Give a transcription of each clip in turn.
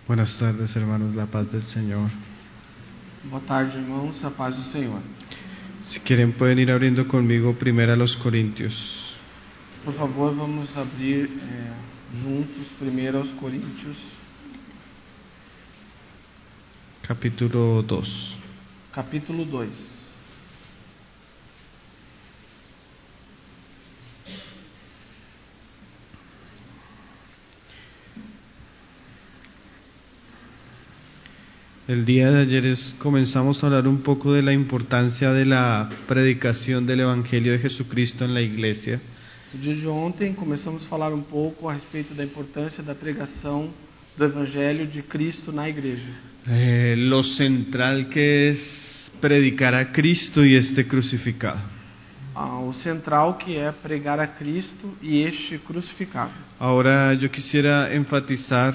Buenas tardes, hermanos, la paz del Señor. Boa tarde, irmãos, a paz do Senhor. Si quieren pueden ir abriendo conmigo primero a los Corintios. Por favor, vamos abrir juntos primeiro aos Coríntios, Capítulo 2. capítulo 2. El día de ayer comenzamos a hablar un poco de la importancia de la predicación del Evangelio de Jesucristo en la iglesia. No dia de ontem começamos a falar pouco a respeito da importância da pregação do Evangelho de Cristo na igreja. Lo central que es predicar a Cristo y este crucificado. O central que é pregar a Cristo e este crucificado. Ahora yo quisiera enfatizar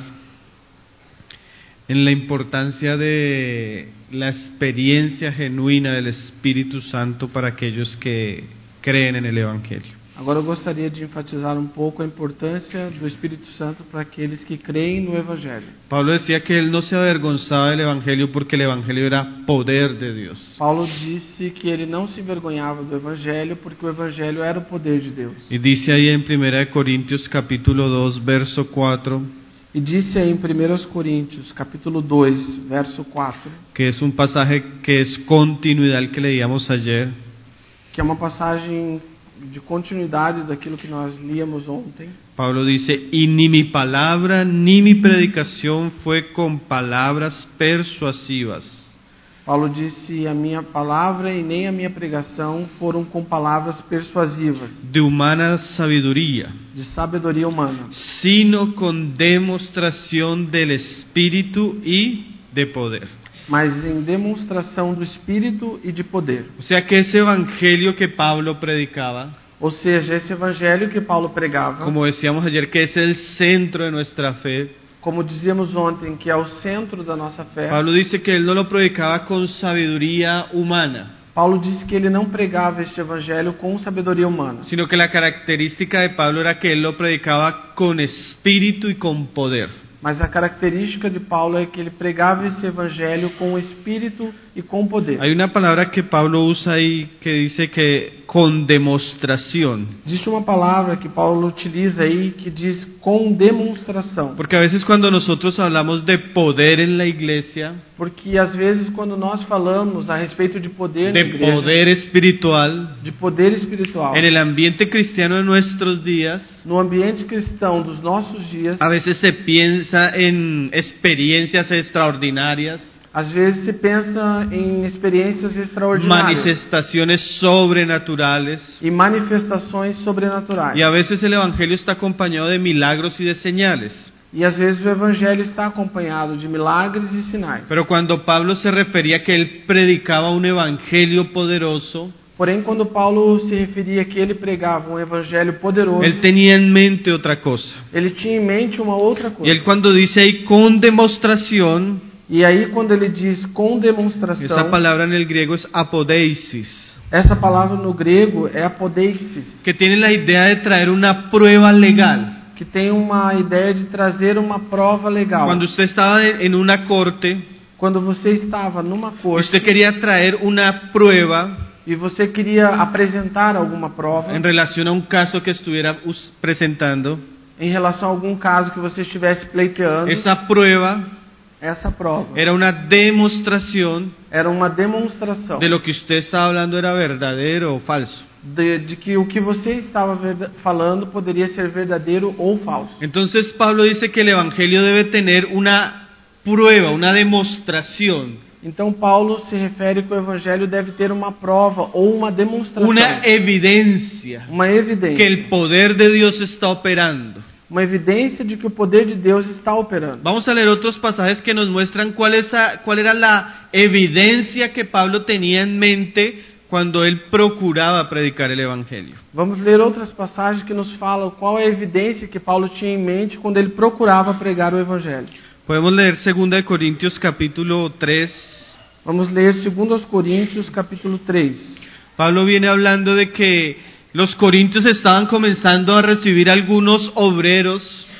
en la importancia de la experiencia genuina del Espíritu Santo para aquellos que creen en el Evangelio. Agora eu gostaria de enfatizar pouco a importância do Espírito Santo para aqueles que creem no Evangelho. Pablo decía que él no se avergonzaba del Evangelio porque el Evangelio era poder de Dios. Paulo disse que ele não se envergonhava do Evangelho porque o Evangelho era o poder de Deus. Y dice ahí en 1 Corintios capítulo 2 verso 4 E disse aí em 1 Coríntios, capítulo 2, verso 4, que es un pasaje que es continuidad al que leíamos ayer, que é uma passagem de continuidade daquilo que nós líamos ontem. Pablo dice: y ni mi palabra ni mi predicación fue con palabras persuasivas. Paulo disse: a minha palavra e nem a minha pregação foram com palavras persuasivas, De humana sabiduría, de sabedoria humana, sino con demostración del Espíritu y de poder. mas em demonstração do Espírito e de poder. O sea que ese evangelio que Pablo predicaba, Ou seja, esse evangelho que Paulo pregava, como decíamos ayer, que es el centro de nuestra fe, como dizíamos ontem, que é o centro da nossa fé. Pablo dice que él no lo predicaba con sabiduría humana, Paulo disse que ele não pregava este evangelho com sabedoria humana, sino que la característica de Pablo era que él lo predicaba con espíritu y con poder. mas a característica de Paulo é que ele pregava esse evangelho com espírito e com poder. Hay una palabra que Pablo usa ahí que dice que con demostración, Existe uma palavra que Paulo utiliza aí que diz com demonstração, porque a veces cuando nosotros hablamos de poder en la iglesia, porque às vezes quando nós falamos a respeito de poder na de igreja, poder espiritual, de poder espiritual, en el ambiente cristiano de nuestros días, no ambiente cristão dos nossos dias, a veces se piensa en experiencias extraordinarias, às vezes se pensa em experiências extraordinárias manifestaciones sobrenaturales, e manifestações sobrenaturais. y a veces el evangelio está acompañado de milagros y de señales. E às vezes o evangelho está acompanhado de milagres e sinais. Pero cuando Pablo se refería a que él predicaba un evangelio poderoso, Porém, quando Paulo se referia que ele pregava um evangelho poderoso, él tenía en mente otra cosa. ele tinha em mente uma outra Y coisa. él cuando dice ahí con demostración, E aí, quando ele diz com esa demonstração, palabra en el griego es apodeisis, essa palavra no grego é apodeixis, que tiene la idea de traer una prueba legal. que tem uma ideia de trazer uma prova legal. Cuando usted estaba en una corte, Quando você estava numa y corte usted quería traer una prueba e você queria apresentar alguma prova en relación a un caso que estuviera presentando, em relação a algum caso que você estivesse pleiteando, esa prueba essa prova era una demostración era uma demonstração de lo que usted estaba hablando era verdadero o falso. de que o que você estava falando poderia ser verdadeiro ou falso. Entonces Pablo dice que el evangelio debe tener una prueba, una demostración, Então Paulo se refere que o evangelho deve ter uma prova ou uma demonstração, una evidencia uma evidência, que el poder de Dios está operando. uma evidência de que o poder de Deus está operando. Vamos a leer otros pasajes que nos muestran cuál era la evidencia que Pablo tenía en mente cuando él procuraba predicar el evangelio. Vamos ler outras passagens que nos falam qual é a evidência que Paulo tinha em mente quando ele procurava pregar o evangelho. Podemos leer 2 Corintios capítulo 3. Vamos ler 2 Coríntios capítulo 3. Pablo viene hablando de que los corintios estaban comenzando a recibir algunos obreros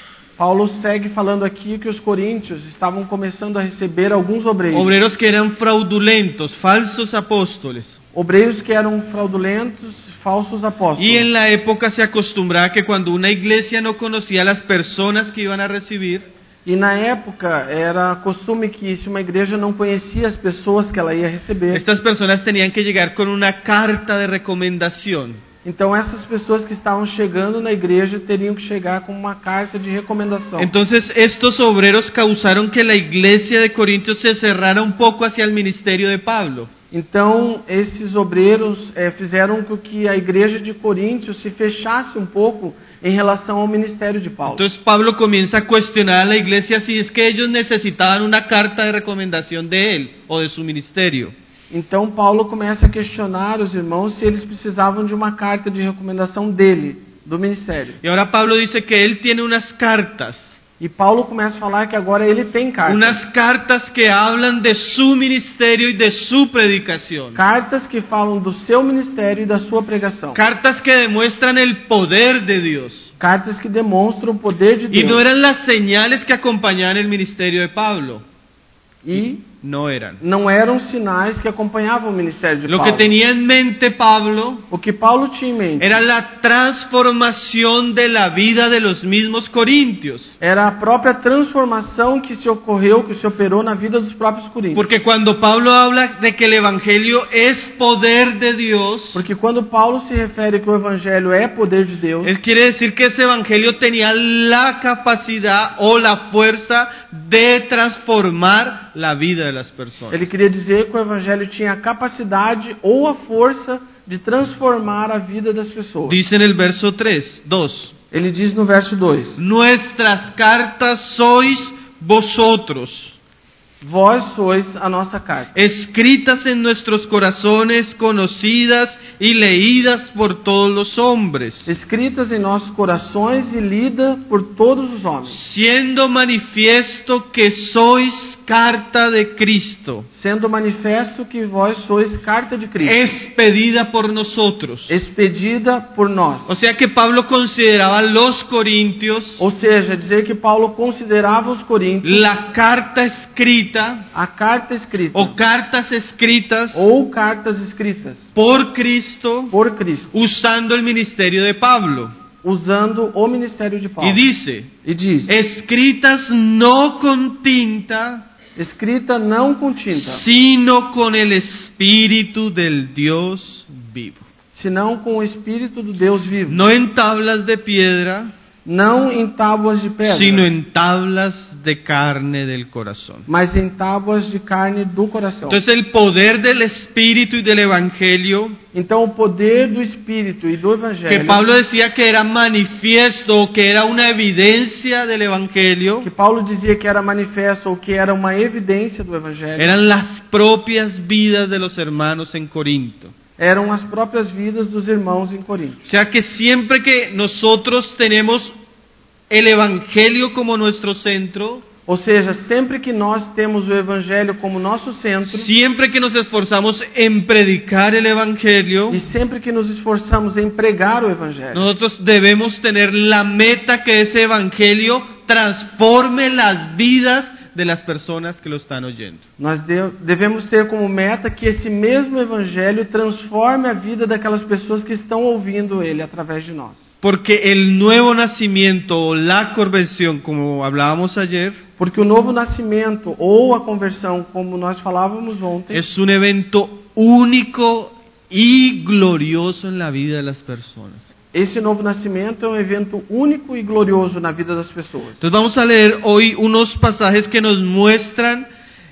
Paulo segue falando aqui que os coríntios estavam começando a receber alguns obreiros. Obreros que eran fraudulentos, falsos apóstoles. Obreiros que eram fraudulentos, falsos apóstolos. Y en la época se acostumbraba que cuando una iglesia no conocía a las personas que iban a recibir, E na época era costume que se uma igreja não conhecia as pessoas que ela ia receber, estas personas tenían que llegar con una carta de recomendación. então essas pessoas que estavam chegando na igreja teriam que chegar com uma carta de recomendação. Entonces estos obreros causaron que la iglesia de Corintios se cerrara un poco hacia el ministerio de Pablo. Então esses obreiros fizeram com que a igreja de Coríntios se fechasse um pouco em relação ao ministério de Paulo. Entonces Pablo comienza a cuestionar a la iglesia si es que ellos necesitaban una carta de recomendación de él o de su ministerio. Então Paulo começa a questionar os irmãos se eles precisavam de uma carta de recomendação dele, do ministério. Y ahora Pablo dice que él tiene unas cartas. E Paulo começa a falar que agora ele tem cartas. Unas cartas que hablan de su ministerio y de su predicación. Cartas que falam do seu ministério e da sua pregação. Cartas que demuestran el poder de Dios. Cartas que demonstram o poder de Y Deus. no eran las señales que acompañaban el ministerio de Pablo. E No eran. não eram sinais que acompanhavam o ministério de Lo Paulo. que tenía en mente Pablo O que Paulo tinha em mente era la transformación de la vida de los mismos corintios. era a própria transformação que se ocorreu, que se operou na vida dos próprios coríntios. Porque cuando Pablo habla de que el evangelio es poder de Dios, Porque quando Paulo se refere que o evangelho é poder de Deus, él quiere decir que ese evangelio tenía la capacidad o la fuerza de transformar la vida de las personas. ele queria dizer que o evangelho tinha a capacidade ou a força de transformar a vida das pessoas. Dice en el verso 2, Ele diz no verso 2: nuestras cartas sois vosotros, Vós sois a nossa carta, escritas en nuestros corazones, conocidas y leídas por todos los hombres, escritas em nossos corações e lida por todos os homens, siendo manifiesto que sois carta de Cristo, sendo manifesto que vós sois carta de Cristo, expedida por nosotros. expedida por nós. O sea que Pablo consideraba a los corintios Ou seja, dizer que Paulo considerava os coríntios la carta escrita a carta escrita o cartas escritas ou cartas escritas por Cristo por Cristo, usando el ministerio de Pablo. usando o ministério de Paulo. Y dice, E diz: escritas no con tinta, escrita não com tinta, sino con el Espíritu del Dios vivo. senão com o Espírito do Deus vivo, No en tablas de piedra, não em tábuas de pedra, sino en tablas de carne del corazón. mas em tábuas de carne do coração. Entonces el poder del Espíritu y del Evangelio, Então o poder do Espírito e do que Evangelho, Pablo decía que era manifiesto, que era una evidencia del Evangelio, que Paulo dizia que era manifesto ou que era uma evidência do Evangelho, eran las propias vidas de los hermanos en Corinto. eram as próprias vidas dos irmãos em Corinto. O sea que siempre que nosotros tenemos el Evangelio como nuestro centro, Ou seja, sempre que nós temos o Evangelho como nosso centro, siempre que nos esforzamos en predicar el Evangelio, e sempre que nos esforçamos em pregar o Evangelho, nosotros debemos tener la meta que ese Evangelio transforme las vidas de las personas que lo están oyendo. nós devemos ter como meta que esse mesmo Evangelho transforme a vida daquelas pessoas que estão ouvindo ele através de nós. Porque el nuevo nacimiento o la conversión, como hablábamos ayer, Porque o novo nascimento ou a conversão, como nós falávamos ontem, es un evento único y glorioso en la vida de las personas. esse novo nascimento é um evento único e glorioso na vida das pessoas. Entonces vamos a leer hoy unos pasajes que nos muestran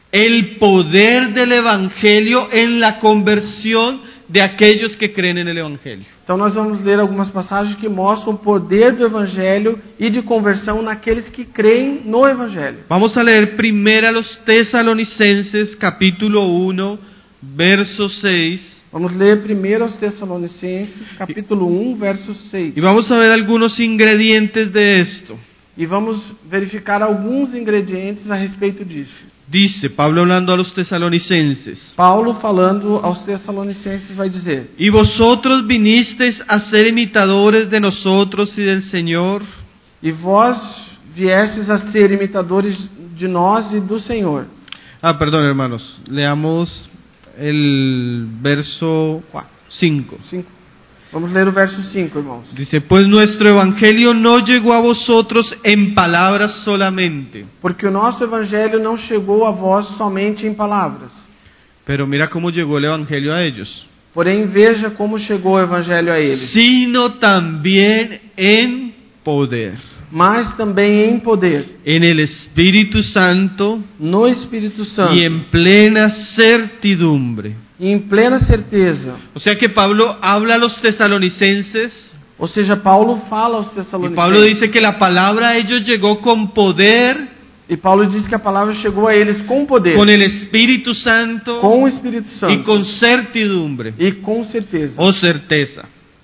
el poder del Evangelio en la conversión de aquellos que creen en el Evangelio. Então nós vamos ler algumas passagens que mostram o poder do Evangelho e de conversão naqueles que creem no Evangelho. Vamos a leer primero a los Tesalonicenses, capítulo 1, verso 6. Vamos ler primeiro aos Tessalonicenses, capítulo 1, verso 6. Y vamos a ver algunos ingredientes de esto. E vamos verificar alguns ingredientes a respeito disso. Dice Pablo hablando a los tesalonicenses: Paulo, falando aos Tessalonicenses, vai dizer: y vosotros vinisteis a ser imitadores de nosotros y del Señor, E vós viestes a ser imitadores de nós e do Senhor. Perdón, hermanos. Leamos el verso 5. 5. Vamos ler o verso 5, irmãos. Dice, pues nuestro evangelio no llegó a vosotros en palabras solamente. Porque o nosso evangelho não chegou a vós somente em palavras. Pero mira cómo llegó el evangelio a ellos. Porém, veja como chegou o evangelho a eles. Sino también en poder. Mas também em poder. En el Espíritu Santo. No Espírito Santo. Y en plena certidumbre. E em plena certeza. O sea que Pablo habla a los tesalonicenses. Ou seja, Paulo fala aos Y Tessalonicenses. Pablo dice que la palabra a ellos llegó con poder. E Paulo diz que a palavra chegou a eles com poder. Con el Espíritu Santo. Com o Espírito Santo. Y con certidumbre. E com certeza. O certeza.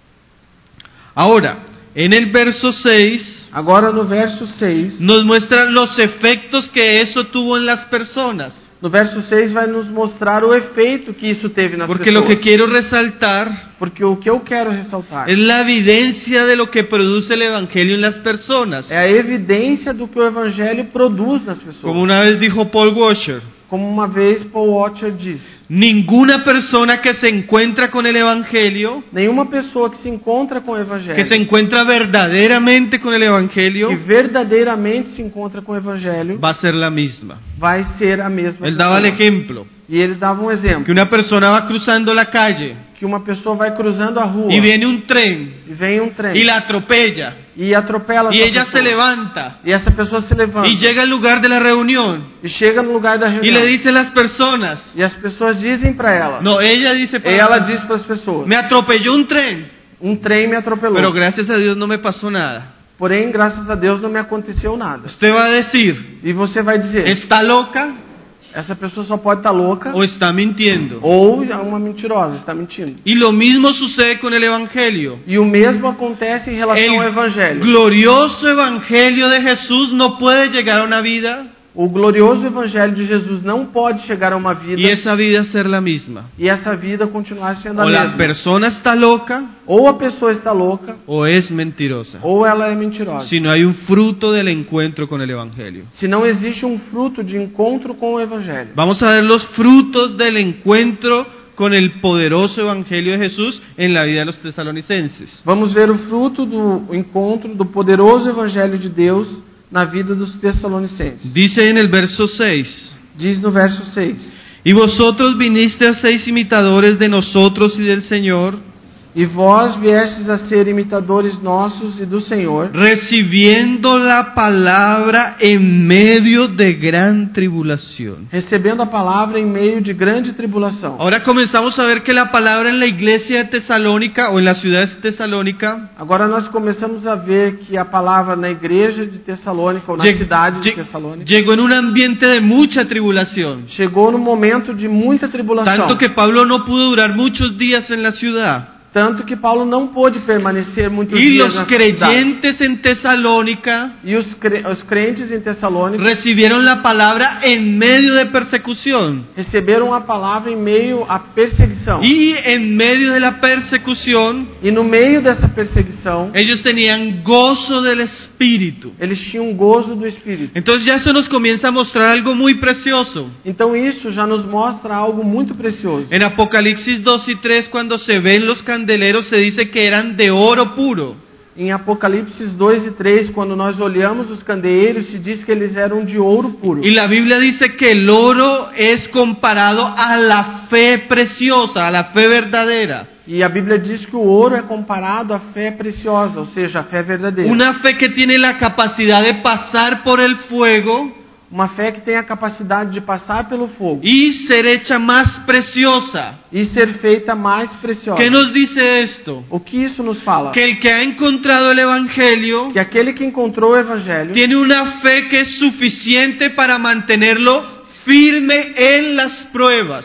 Ahora, en el verso 6. Agora no verso 6. Nos muestra los efectos que eso tuvo en las personas. No verso 6 vai nos mostrar o efeito que isso teve nas Porque pessoas. lo que quiero resaltar Porque o que eu quero ressaltar es la evidencia de lo que produce el Evangelio en las personas. é a evidência do que o Evangelho produz nas pessoas. Como una vez dijo Paul Washer, Como uma vez Paul Washer disse, ninguna persona que se encuentra con el Evangelio, nenhuma pessoa que se encontra com o Evangelho, que se encuentra verdaderamente con el que Evangelio, verdadeiramente se encontra com o Evangelho, va a ser la misma. vai ser a mesma Él daba el pessoa. ejemplo, E ele dava um exemplo, que una persona va cruzando la calle que uma pessoa vai cruzando a rua y viene un tren e vem um trem y la atropella e atropela y essa ella pessoa. se levanta E essa pessoa se levanta y llega al lugar de la reunión e chega no lugar da y reunião. le dice a las personas, E as pessoas dizem para ela, no, ella dice, e ela diz para as pessoas, me atropelló un tren, um trem me atropelou. pero gracias a Dios no me pasó nada. Porém, graças a Deus não me aconteceu nada. Usted va a decir, E você vai dizer, ¿está loca essa pessoa só pode estar louca o está mintiendo? ou é uma mentirosa, está mentindo. Y lo mismo sucede con el Evangelio. E o mesmo acontece em relação ao El Evangelho. glorioso Evangelio de Jesús no puede llegar a una vida O glorioso Evangelho de Jesus não pode chegar a uma vida y esa vida ser la misma. e essa vida continuar sendo a O la mesma. persona está loca Ou a pessoa está louca o es mentirosa. ou ela é mentirosa. Si no hay un fruto del encuentro con el Evangelio. Se não existe um fruto de encontro com o Evangelho. Vamos a ver los frutos del encuentro con el poderoso Evangelio de Jesús en la vida de los tesalonicenses. Vamos ver o fruto do encontro do poderoso Evangelho de Deus na vida dos Tessalonicenses. Dice en el verso 6, Diz no verso 6: y vosotros vinisteis imitadores de nosotros y del Señor, E vós viestes a ser imitadores nossos e do Senhor, recibiendo la palabra en medio de gran tribulación. recebendo a palavra em meio de grande tribulação. Ahora comenzamos a ver que la palabra en la iglesia de Tesalónica o en la ciudad de Tesalónica Agora nós começamos a ver que a palavra na igreja de Tessalônica, ou na cidade de Tessalônica, llegó en un ambiente de mucha tribulación. chegou no momento de muita tribulação. Tanto que Pablo no pudo durar muchos días en la ciudad. Tanto que Paulo não pôde permanecer muitos Y dias los na cidade. creyentes en Tesalónica E os crentes em Tessalônica recibieron la palabra en medio de persecución. receberam a palavra em meio à perseguição. Y en medio de la persecución, E no meio dessa perseguição, ellos tenían gozo del Espíritu. eles tinham gozo do Espírito. Entonces ya eso nos comienza a mostrar algo muy precioso. Então isso já nos mostra algo muito precioso. En Apocalipsis 2 y 3, cuando se ven los candeleros, se dice que eran de oro puro. Em Apocalipse 2 e 3, quando nós olhamos os candeeiros, se diz que eles eram de ouro puro. Y la Biblia dice que el oro es comparado a la fe preciosa, a la fe verdadera. E a Bíblia diz que o ouro é comparado à fé preciosa, ou seja, a fé verdadeira. Una fe que tiene la capacidad de pasar por el fuego Uma fé que tem a capacidade de passar pelo fogo y ser hecha más preciosa. e ser feita mais preciosa. ¿Qué nos dice esto? O que isso nos fala? Que el que ha encontrado el Evangelio Que aquele que encontrou o Evangelho tiene una fe que es suficiente para mantenerlo firme en las pruebas.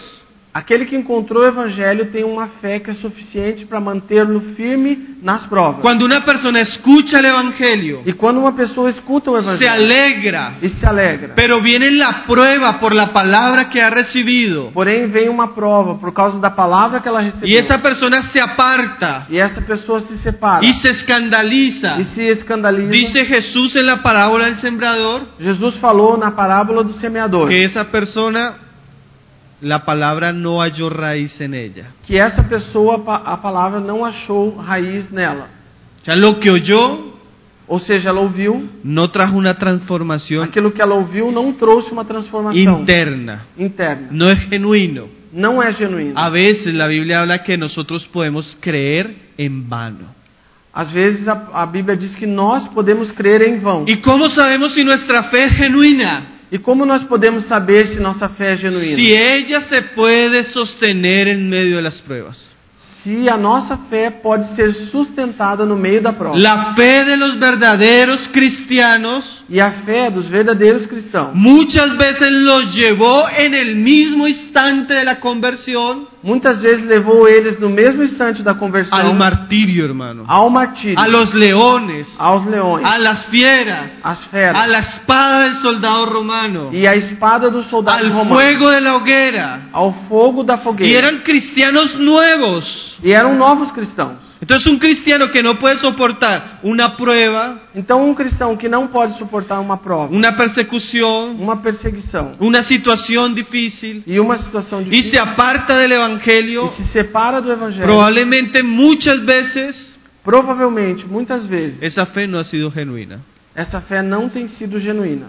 Aquele que encontrou o Evangelho tem uma fé que é suficiente para mantê-lo firme nas provas. Cuando una persona escucha el Evangelio, E quando uma pessoa escuta o se Evangelho alegra, e se alegra, pero viene la prueba por la palabra que ha recibido, porém vem uma prova por causa da palavra que ela recebeu, y esa persona se aparta e essa pessoa se separa y se escandaliza. e se escandaliza. Dice Jesús en la parábola del sembrador Jesus falou na parábola do semeador que esa persona, la palabra no halló raíz en ella. que essa pessoa, a palavra não achou raiz nela. O sea, lo que oyó Ou seja, ela ouviu, no trajo una transformación aquilo que ela ouviu não trouxe uma transformação interna, interna. no es genuino. Não é genuíno. A veces la Biblia habla que nosotros podemos creer en vano. Às vezes a Bíblia diz que nós podemos crer em vão. ¿Y cómo sabemos si nuestra fe es genuina? E como nós podemos saber se nossa fé é genuína? Si ella se puede sostener en medio de las pruebas. Se a nossa fé pode ser sustentada no meio da prova. La fe de los verdaderos cristianos E a fé dos verdadeiros cristãos muchas veces los llevó en el mismo instante de la conversión muitas vezes levou eles no mesmo instante da conversão al martirio, hermano, ao martírio, a los leones, aos leões, a las fieras, às feras a la espada del soldado romano, e à espada do soldado al romano, fuego de la hoguera. ao fogo da Y fogueira. eran cristianos nuevos. E eram novos cristãos. Entonces un cristiano que no puede soportar una prueba, Então um cristão que não pode suportar uma prova, una persecución, uma perseguição una situación difícil e uma situação y difícil se aparta del Evangelio, e se separa do Evangelho, probablemente muchas veces provavelmente, muitas vezes, esa fe no ha sido genuina. essa fé não tem sido genuína.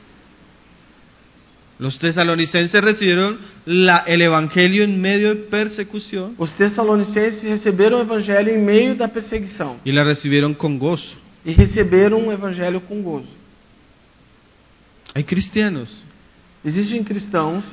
Los tesalonicenses recibieron el Evangelio en medio de persecución Os tessalonicenses receberam o Evangelho em meio da perseguição y la recibieron con gozo. e receberam o Evangelho com gozo. Hay cristianos Existem cristãos,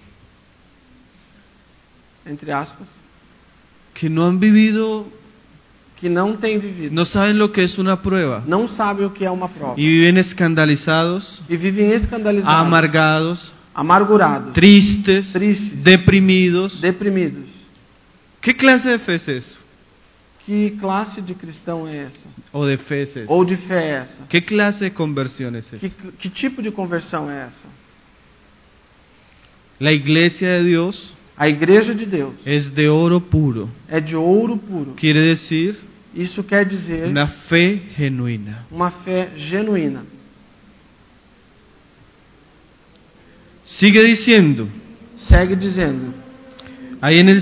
entre aspas, que no han vivido, que não têm vivido, no saben lo que es una prueba não sabem o que é uma prova y viven escandalizados, e vivem escandalizados, amargados, amargurados, tristes, tristes, deprimidos. deprimidos. ¿Qué clase de fe es eso? Que classe de cristão é essa? ¿O de fe es eso? Ou de fé é essa? ¿Qué clase de conversión es esa? Que tipo de conversão é essa? La iglesia de Dios A igreja de Deus es de oro puro. é de ouro puro. Quiere decir Isso quer dizer una fe genuina. uma fé genuína. Sigue diciendo, Segue dizendo, ahí en el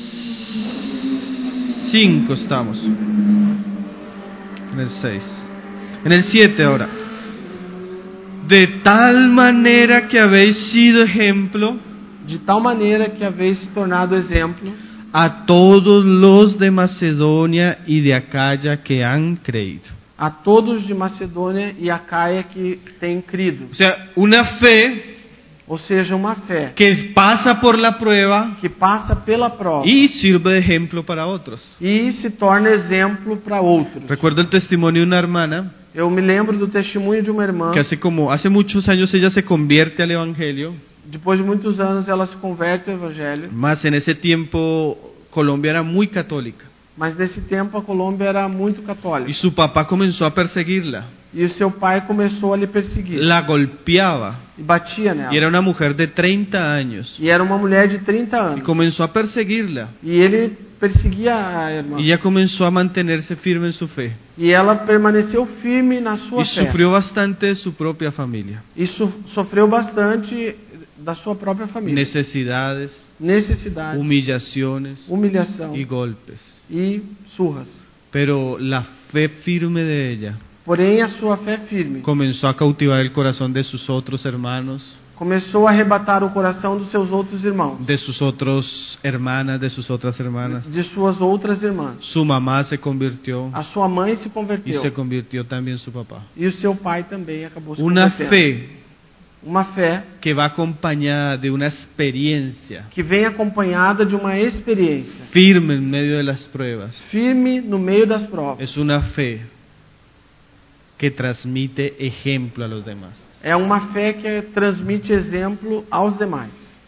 5 estamos, en el 6, en el 7 ahora. De tal manera que habéis sido ejemplo de tal maneira que haveis se tornado exemplo a todos los de Macedonia y de Acaya que han creído. a todos de Macedônia e Acaia que têm crido. O sea, una fe Ou seja, uma fé que pasa por la prueba que passa pela prova y sirve de ejemplo para otros. e se torna exemplo para outros. Recuerdo el testimonio de una hermana Eu me lembro do testemunho de uma irmã, que hace muchos años ella se convierte al evangelio, depois de muitos anos ela se converte ao Evangelho, más en ese tiempo Colombia era muy católica mas nesse tempo a Colômbia era muito y católica su papá comenzó a perseguirla, e o seu pai começou a lhe perseguir la golpeaba e batia nela. y era una mujer de 30 años E era uma mulher de 30 y anos comenzó a perseguirla e ele perseguia a irmã. y ella comenzó a mantenerse firme en su fe E ela permaneceu firme na sua y fé. sufrió bastante de su propia familia, E sofreu bastante da sua própria família. necesidades, Necessidades, humillaciones humilhação y golpes, e surras. pero la fe firme de ella Porém, a sua fé firme comenzó a cautivar el corazón de sus otros hermanos, começou a arrebatar o coração dos seus outros irmãos, de sus otras hermanas, de sus otras hermanas. de suas outras irmãs. Su mamá se convirtió A sua mãe se y converteu. se convirtió también su papá. E o seu pai também acabou se Una convertendo. fe Uma fé que va acompañada de una experiencia que vem acompanhada de uma experiência firme en medio de las pruebas. firme no meio das provas. Es una fe que transmite ejemplo a los demás. É uma fé que transmite exemplo aos demais.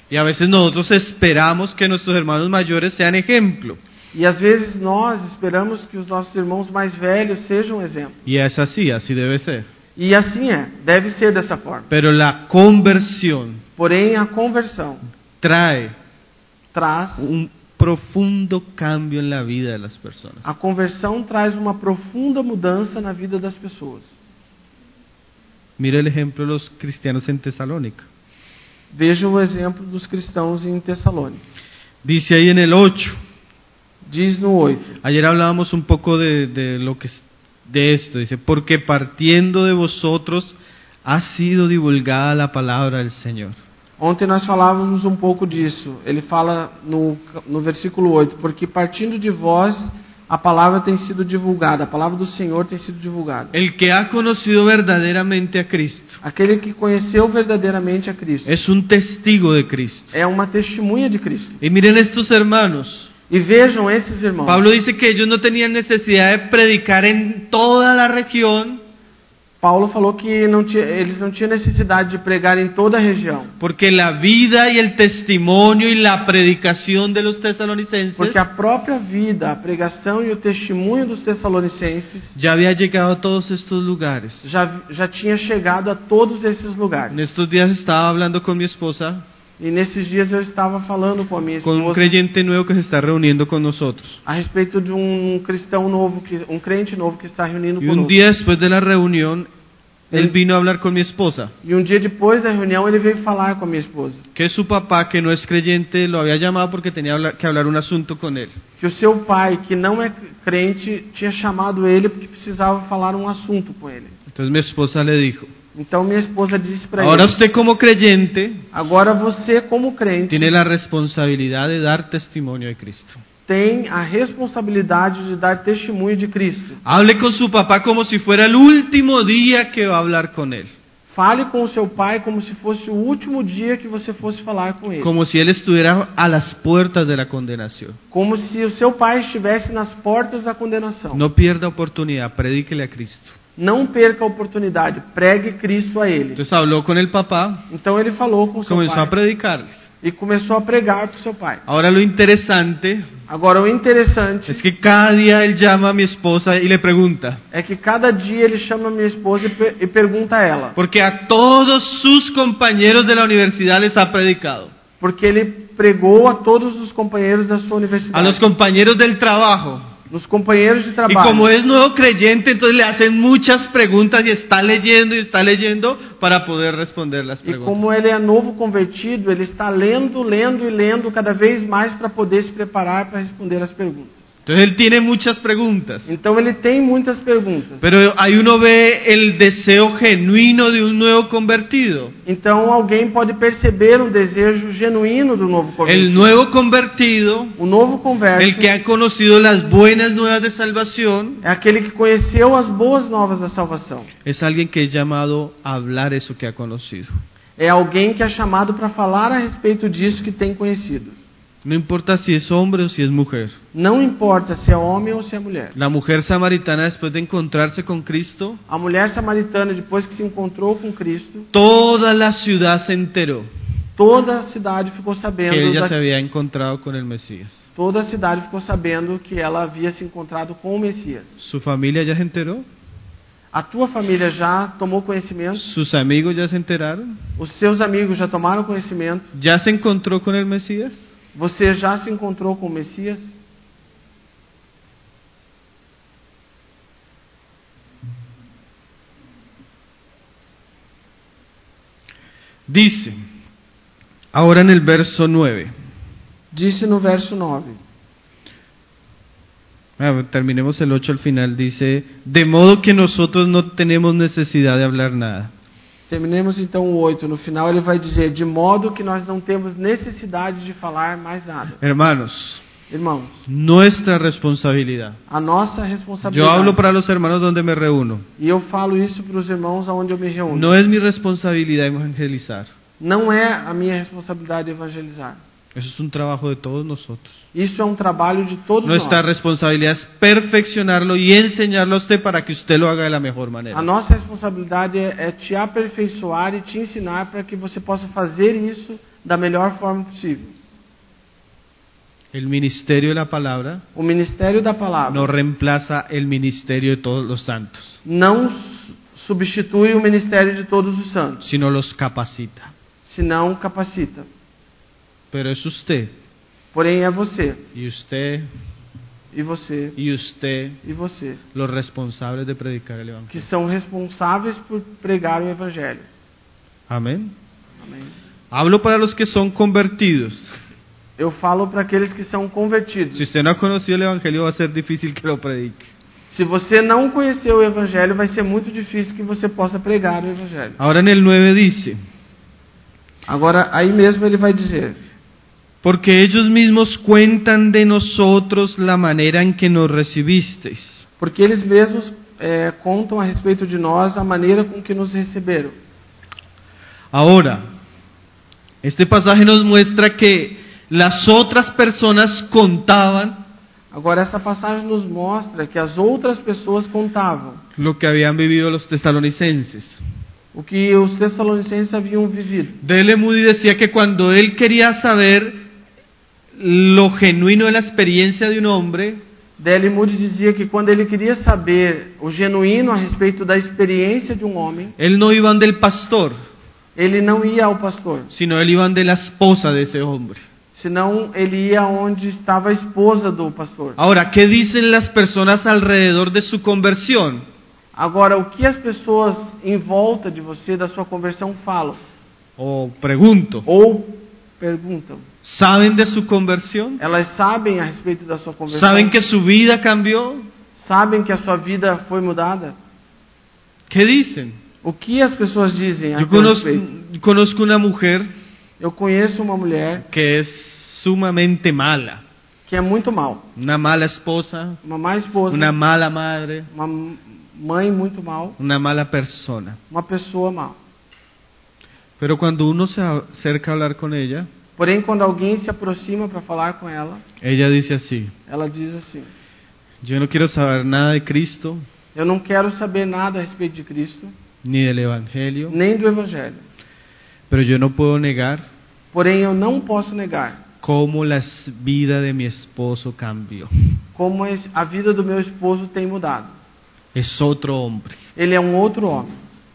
Y a veces nosotros esperamos que nuestros hermanos mayores sean ejemplo. E às vezes nós esperamos que os nossos irmãos mais velhos sejam exemplo. Y es así debe ser. E assim é, deve ser dessa forma. Pero la conversión Porém, a conversão trae traz, profundo cambio en la vida de las personas. a conversão traz uma profunda mudança na vida das pessoas. Mira el ejemplo de los cristianos en Tesalónica. Veja o exemplo dos cristãos em Tessalônica. Dice ahí en el 8. Diz no 8. Ayer hablábamos un poco de esto. Dice, porque partiendo de vosotros ha sido divulgada la palabra del Señor. Ontem nós falávamos um pouco disso. Ele fala no versículo 8, porque partindo de vós a palavra tem sido divulgada, a palavra do Senhor tem sido divulgada. El que ha conocido verdaderamente a Cristo Aquele que conheceu verdadeiramente a Cristo es un testigo de Cristo. é uma testemunha de Cristo. Y miren estos hermanos. E vejam esses irmãos. Pablo dice que ellos no tenían necesidad de predicar en toda la región, Paulo falou que eles não tinham necessidade de pregar em toda a região, porque la vida y el testimonio y la predicación de los tesalonicenses porque a própria vida, a pregação e o testemunho dos tessalonicenses ya había llegado a todos estos lugares. já tinha chegado a todos esses lugares. En estos días estaba hablando con mi esposa, E nesses dias eu estava falando com a minha con un esposa creyente nuevo que se está reuniendo con nosotros. a respeito de um cristão novo, um crente novo que está reunindo Y un conosco. día después de la reunión, él vino a hablar con mi esposa, E um dia depois da reunião ele veio falar com a minha esposa que su papá, que no es creyente, lo había llamado porque tenía que hablar un asunto con él. que o seu pai, que não é crente, tinha chamado ele porque precisava falar um assunto com ele. Entonces mi esposa le dijo, Então minha esposa disse para ahora ele: usted como creyente agora você, como crente, tiene la responsabilidad de dar testimonio de Cristo. tem a responsabilidade de dar testemunho de Cristo. Hable con su papá como si fuera el último día que va a hablar con él, Fale com o seu pai como se fosse o último dia que você fosse falar com ele. como si él estuviera a las puertas de la condenación. Como se o seu pai estivesse nas portas da condenação. No pierda oportunidad, predíquele a Cristo. Não perca a oportunidade, pregue Cristo a ele. Entonces habló con el papá, Então ele falou com o seu comenzó a pai predicarle. e começou a pregar para o seu pai. Ahora lo interesante Agora o interessante es que cada día él llama a mi esposa y le pregunta, é que cada dia ele chama a minha esposa e pergunta a ela. porque a todos sus compañeros de la universidad les ha predicado, Porque ele pregou a todos os companheiros da sua a universidade. los compañeros del trabajo. Nos companheiros de Y trabalho. como es nuevo creyente, entonces le hacen muchas preguntas y está leyendo para poder responder las E preguntas. como ele é novo convertido, ele está lendo cada vez mais para poder se preparar para responder as perguntas. Entonces él tiene muchas preguntas, Então ele tem muitas perguntas. pero ahí uno ve el deseo genuino de un nuevo convertido. Então alguém pode perceber um desejo genuíno do novo El convertido. nuevo convertido, O novo converso el que ha conocido las buenas nuevas de salvación, é aquele que conheceu as boas novas da salvação. es alguien que es llamado a hablar eso que ha conocido. É alguém que é chamado para falar a respeito disso que tem conhecido. No importa si es hombre o si es mujer. Não importa se é homem ou se é mulher. La mujer samaritana, después de encontrarse con Cristo, A mulher samaritana, depois que se encontrou com Cristo, toda la ciudad se enteró toda a cidade ficou sabendo. que ella se había encontrado con el Mesías. Toda a cidade ficou sabendo que ela havia se encontrado com o Messias. ¿Su familia ya se enteró? A tua família já tomou conhecimento? ¿Sus amigos ya se enteraron? Os seus amigos já tomaram conhecimento? ¿Ya se encontró con el Mesías? Você já se encontrou com o Messias? Dice, ahora en el verso 9. Disse no verso 9. Terminemos el 8 al final. Dice, de modo que nosotros no tenemos necesidad de hablar nada. Terminemos então o 8. No final ele vai dizer: de modo que nós não temos necessidade de falar mais nada. Hermanos, Irmãos, nuestra responsabilidad. a nossa Yo responsabilidade. hablo para los hermanos donde me reúno. E eu falo isso para os irmãos aonde eu me reúno. No es mi responsabilidad evangelizar. Não é a minha responsabilidade evangelizar. Eso es un trabajo de todos nosotros. Isso é um trabalho de todos Nuestra nós. responsabilidad es perfeccionarlo y enseñarlo a usted para que usted lo haga de la mejor manera. A nossa responsabilidade é te aperfeiçoar e te ensinar para que você possa fazer isso da melhor forma possível. El ministerio de la palabra O ministério da palavra no reemplaza el ministerio de todos los santos, não substitui o ministério de todos os santos, sino los capacita. senão capacita. Pero es usted, Porém é você, y usted, e você, y usted, e você, los responsables de predicar el evangelio. que são responsáveis por pregar o Evangelho. Amén. Amém. Hablo para los que son convertidos. Eu falo para aqueles que são convertidos. Si usted no ha conocido el evangelio, va a ser difícil que lo predique. Se você não conheceu o Evangelho, vai ser muito difícil que você possa pregar o Evangelho. Ahora en el 9 dice: Agora, aí mesmo ele vai dizer: porque ellos mismos cuentan de nosotros la manera en que nos recibisteis. porque eles mesmos contam a respeito de nós a maneira com que nos receberam. Ahora, este pasaje nos muestra que las otras personas contaban Agora, essa passagem nos mostra que as outras pessoas contavam lo que habían vivido los tesalonicenses. o que os tessalonicenses haviam vivido. D.L. Moody decía que cuando él quería saber lo genuino de la experiencia de un hombre, D.L. Moody dizia que quando ele queria saber o genuíno a respeito da experiência de um homem, él no iba del pastor, ele não ia ao pastor, sino él iba de la esposa de ese hombre. senão ele ia onde estava a esposa do pastor. Ahora, ¿qué dicen las personas alrededor de su conversión? Agora, o que as pessoas em volta de você, da sua conversão, falam? O pregunto, Ou perguntam? ¿saben de su conversión? Elas sabem a respeito da sua conversão? ¿Saben que su vida cambió? Sabem que a sua vida foi mudada? ¿Qué dicen? O que as pessoas dizem a Yo teu respeito? conozco una mujer Eu conheço uma mulher que es sumamente mala, que é muito mal. una mala esposa, Uma má esposa, una mala madre, uma mãe muito mal, una mala persona. uma pessoa mal. Pero cuando uno se acerca a hablar con ella, Porém, quando alguém se aproxima para falar com ela, ella dice así: ela diz assim: yo no quiero saber nada de Cristo, eu não quero saber nada a respeito de Cristo, ni del Evangelio, nem do Evangelho. pero yo no puedo negar Porém, eu não posso negar cómo la vida de mi esposo cambió. como a vida do meu esposo tem mudado. Es otro hombre, Ele é um outro homem.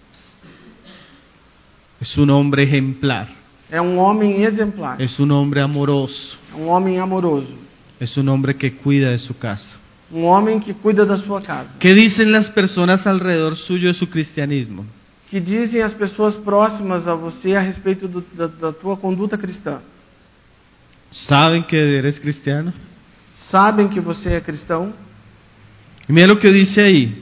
es un hombre ejemplar, É um homem exemplar. es un hombre amoroso, É um homem amoroso. es un hombre que cuida de su casa. Um homem que cuida da sua casa. ¿Qué dicen las personas alrededor suyo de su cristianismo? Que dizem as pessoas próximas a você a respeito da tua conduta cristã? ¿Saben que eres cristiano? Sabem que você é cristão? Y mira lo que dice ahí: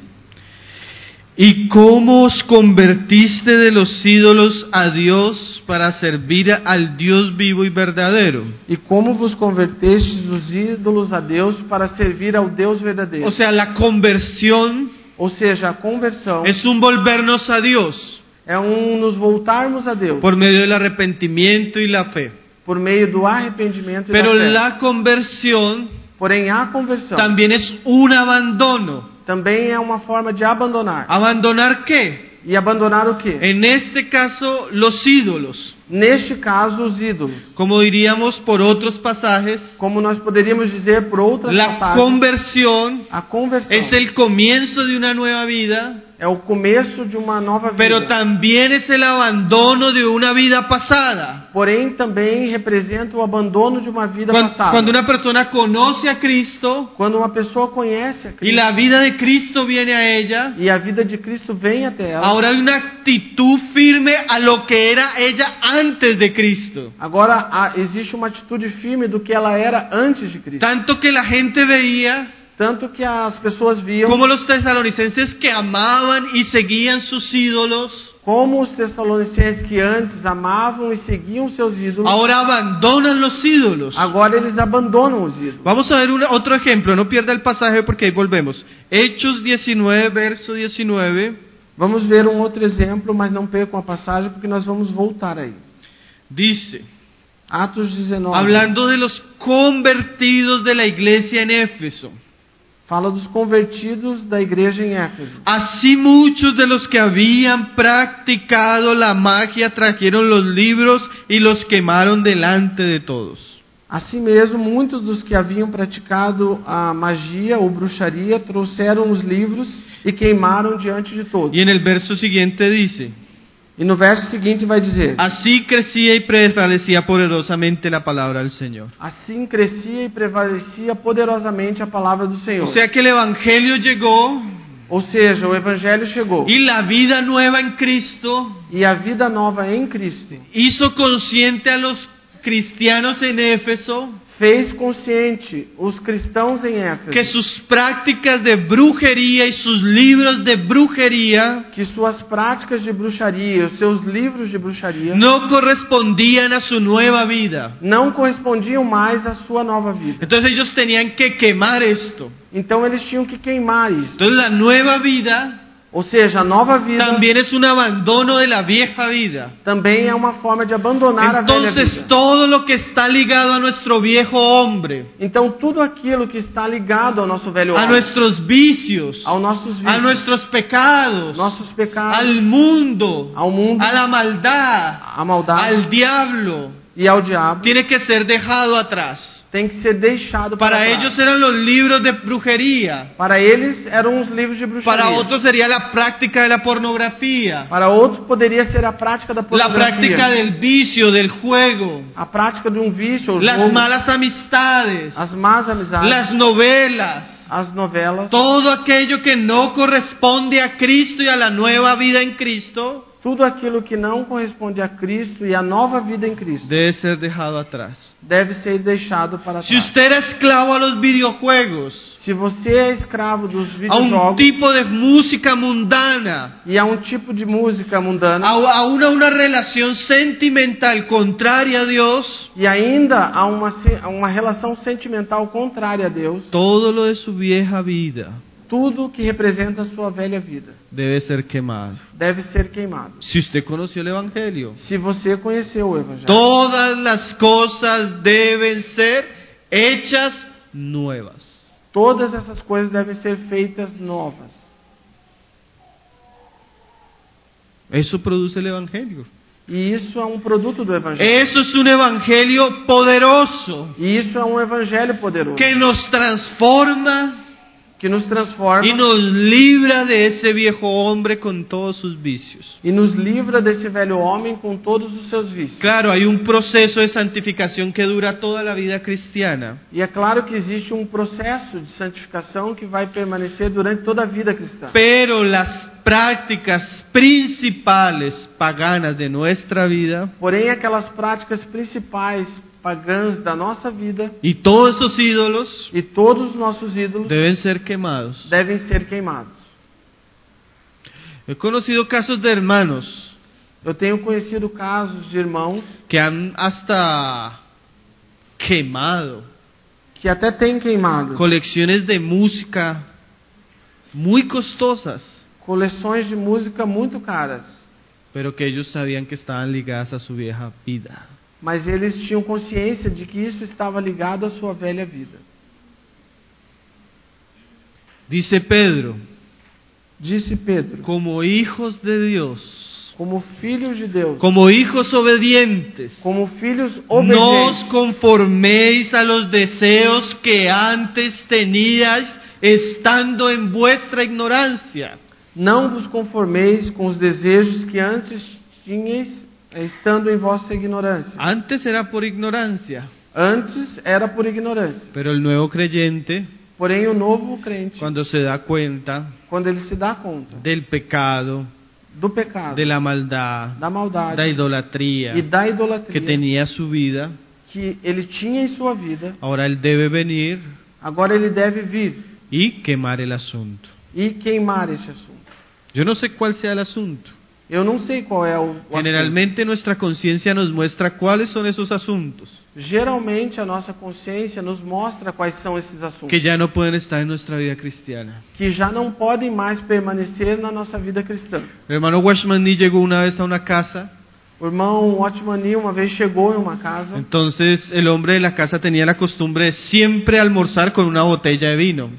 ¿y cómo os convertiste de los ídolos a Dios para servir al Dios vivo y verdadero? E como vos convertestes dos ídolos a Deus para servir ao Deus verdadeiro? O sea, la conversión Ou seja, a conversão es un volvernos a Dios é nos voltarmos a Deus por medio del arrepentimiento y la fe. por meio do arrependimento e Pero da fé. la conversión Porém, a conversão también es un abandono. também é uma forma de abandonar. ¿Abandonar qué? E abandonar o quê? En este caso, los ídolos. Neste caso, os ídolos. Como diríamos por otros pasajes, Como nós poderíamos dizer por outras la passagens, conversión a conversão es el comienzo de una nueva vida, é o começo de uma nova vida. pero también es el abandono de una vida pasada. Porém, também representa o abandono de uma vida passada. Cuando una persona conoce a Cristo Quando uma pessoa conhece a y Cristo la vida de Cristo viene a ella, e a vida de Cristo vem até ela, ahora hay una actitud firme a lo que era ella antes de Cristo. agora existe uma atitude firme do que ela era antes de Cristo. Tanto que la gente veía Tanto que as pessoas viam como los tesalonicenses que amaban y seguían sus ídolos, como os tessalonicenses que antes amavam e seguiam seus ídolos, ahora abandonan los ídolos. agora eles abandonam os ídolos. Vamos a ver otro ejemplo, no pierda el pasaje porque ahí volvemos. Hechos 19, verso 19. Vamos ver um outro exemplo, mas não percam a passagem porque nós vamos voltar aí. Dice, Atos 19. hablando de los convertidos de la iglesia en Éfeso. Fala dos convertidos da igreja em Éfeso. Así muchos de los que habían practicado la magia trajeron los libros y los quemaron delante de todos. Assim mesmo, muitos dos que haviam praticado a magia ou bruxaria trouxeram os livros e queimaram diante de todos. Y en el verso siguiente dice: E no verso seguinte vai dizer: así crecía y prevalecía poderosamente la palabra del Señor. assim crescia e prevalecia poderosamente a palavra do Senhor. O sea que el evangelio llegó Ou seja, o evangelho chegou y la vida nueva en Cristo e a vida nova em Cristo hizo consciente a los cristianos en Éfeso fez consciente os cristãos em Éfeso que sus prácticas de brujería y sus libros de brujería que suas práticas de bruxaria, os seus livros de bruxaria no correspondían a su nueva vida. não correspondiam mais à sua nova vida. Entonces ellos tenían que quemar esto. Então eles tinham que queimar isso. Entonces la nueva vida Ou seja, a nova vida también es un abandono de la vieja vida. também é uma forma de abandonar a velha Entonces vida. todo lo que está ligado a nuestro viejo hombre, Então tudo aquilo que está ligado ao nosso velho a homem, nuestros vicios, aos nossos a vícios, nuestros pecados, nossos pecados, al mundo, ao mundo, a la maldad, à maldade al diablo, e ao diabo, tiene que ser dejado atrás. tem que ser deixado para Para trás. ellos eran los libros de brujería. Para eles eram os livros de bruxaria. Para otros sería la práctica de la pornografía, Para outros poderia ser a prática da la pornografia, práctica del vicio, del juego, a prática de um vício, o las jogo, malas amistades, as más amizades, las novelas, as novelas, todo aquello que no corresponde a Cristo y a la nueva vida en Cristo tudo aquilo que não corresponde a Cristo e a nova vida em Cristo debe ser dejado atrás. deve ser deixado para Si trás. usted era esclavo a los videojuegos, Se você é escravo dos a un videojogos tipo de música mundana, e a um tipo de música mundana a una relación sentimental contraria a Dios, e ainda a uma relação sentimental contrária a Deus, todo lo de su vieja vida tudo que representa a sua velha vida debe ser quemado. deve ser queimado. Si usted conoció el Evangelio, Se você conheceu o Evangelho, todas las cosas deben ser hechas nuevas. todas essas coisas devem ser feitas novas. Eso produce el Evangelio. E isso é um produto do Evangelho. Eso es un Evangelio poderoso E isso é um Evangelho poderoso que nos transforma que nos transforma y nos libra de ese viejo hombre con todos sus vicios. e nos livra desse velho homem com todos os seus vícios. Claro, hay un proceso de santificación que dura toda la vida cristiana, E é claro que existe um processo de santificação que vai permanecer durante toda a vida cristã. pero las prácticas principales paganas de nuestra vida Porém, aquelas práticas principais pagãs da nossa vida y todos esos ídolos e todos os nossos ídolos deben ser quemados. devem ser queimados. He conocido casos de hermanos Eu tenho conhecido casos de irmãos que han hasta quemado que até têm queimado colecciones de música muy costosas, coleções de música muito caras, pero que ellos sabían que estaban ligadas a su vieja vida. mas eles tinham consciência de que isso estava ligado à sua velha vida. Dice Pedro, Disse Pedro, como hijos de Dios, como filhos de Deus, como hijos obedientes, como filhos no os obedientes, conforméis a los deseos que antes teníais estando en vuestra ignorancia. não vos conformeis com os desejos que antes tinhais, estando em vossa ignorância. Antes era por ignorancia, Antes era por ignorância. pero el nuevo creyente, Porém, o novo crente, cuando se da cuenta quando ele se dá conta del pecado, do pecado, de la maldad, da maldade da idolatría e da que idolatria tenía su vida, que ele tinha em sua vida, ahora él debe venir agora ele deve vir y quemar el asunto. e queimar esse assunto. Yo no sé cuál sea el asunto. Eu não sei qual é o assunto. Generalmente nuestra conciencia nos muestra cuáles son esos asuntos Geralmente a nossa consciência nos mostra quais são esses assuntos que ya no pueden estar en nuestra vida cristiana. que já não podem mais permanecer na nossa vida cristã. El hermano Washman Nee llegó una vez a una casa, O irmão Watchmani uma vez chegou em uma casa, entonces el hombre de la casa tenía la costumbre de siempre almorzar con una botella de vino.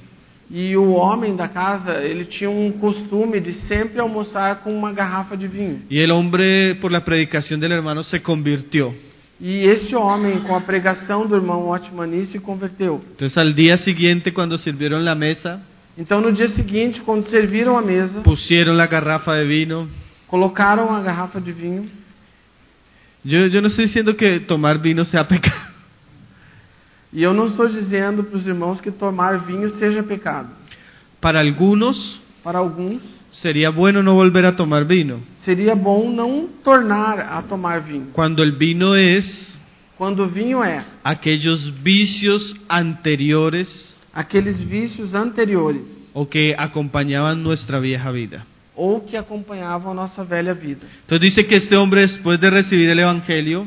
E o homem da casa, ele tinha um costume de sempre almoçar com uma garrafa de vinho. Y el hombre, por la predicación del hermano, se convirtió. E esse homem, com a pregação do irmão Otmani, se converteu. Entonces al día siguiente, cuando sirvieron la mesa, Então, no dia seguinte, quando serviram a mesa, pusieron la garrafa de vino. colocaram a garrafa de vinho. Yo no estoy diciendo que tomar vino sea pecado. E eu não estou dizendo para os irmãos que tomar vinho seja pecado. Para algunos Para alguns, sería bueno no volver a tomar vino. seria bom não tornar a tomar vinho. Cuando el vino es Quando o vinho é aquellos vicios anteriores aqueles vícios anteriores o que acompañaban nuestra vieja vida. ou que acompanhavam a nossa velha vida. Entonces dice que este hombre, después de recibir el evangelio,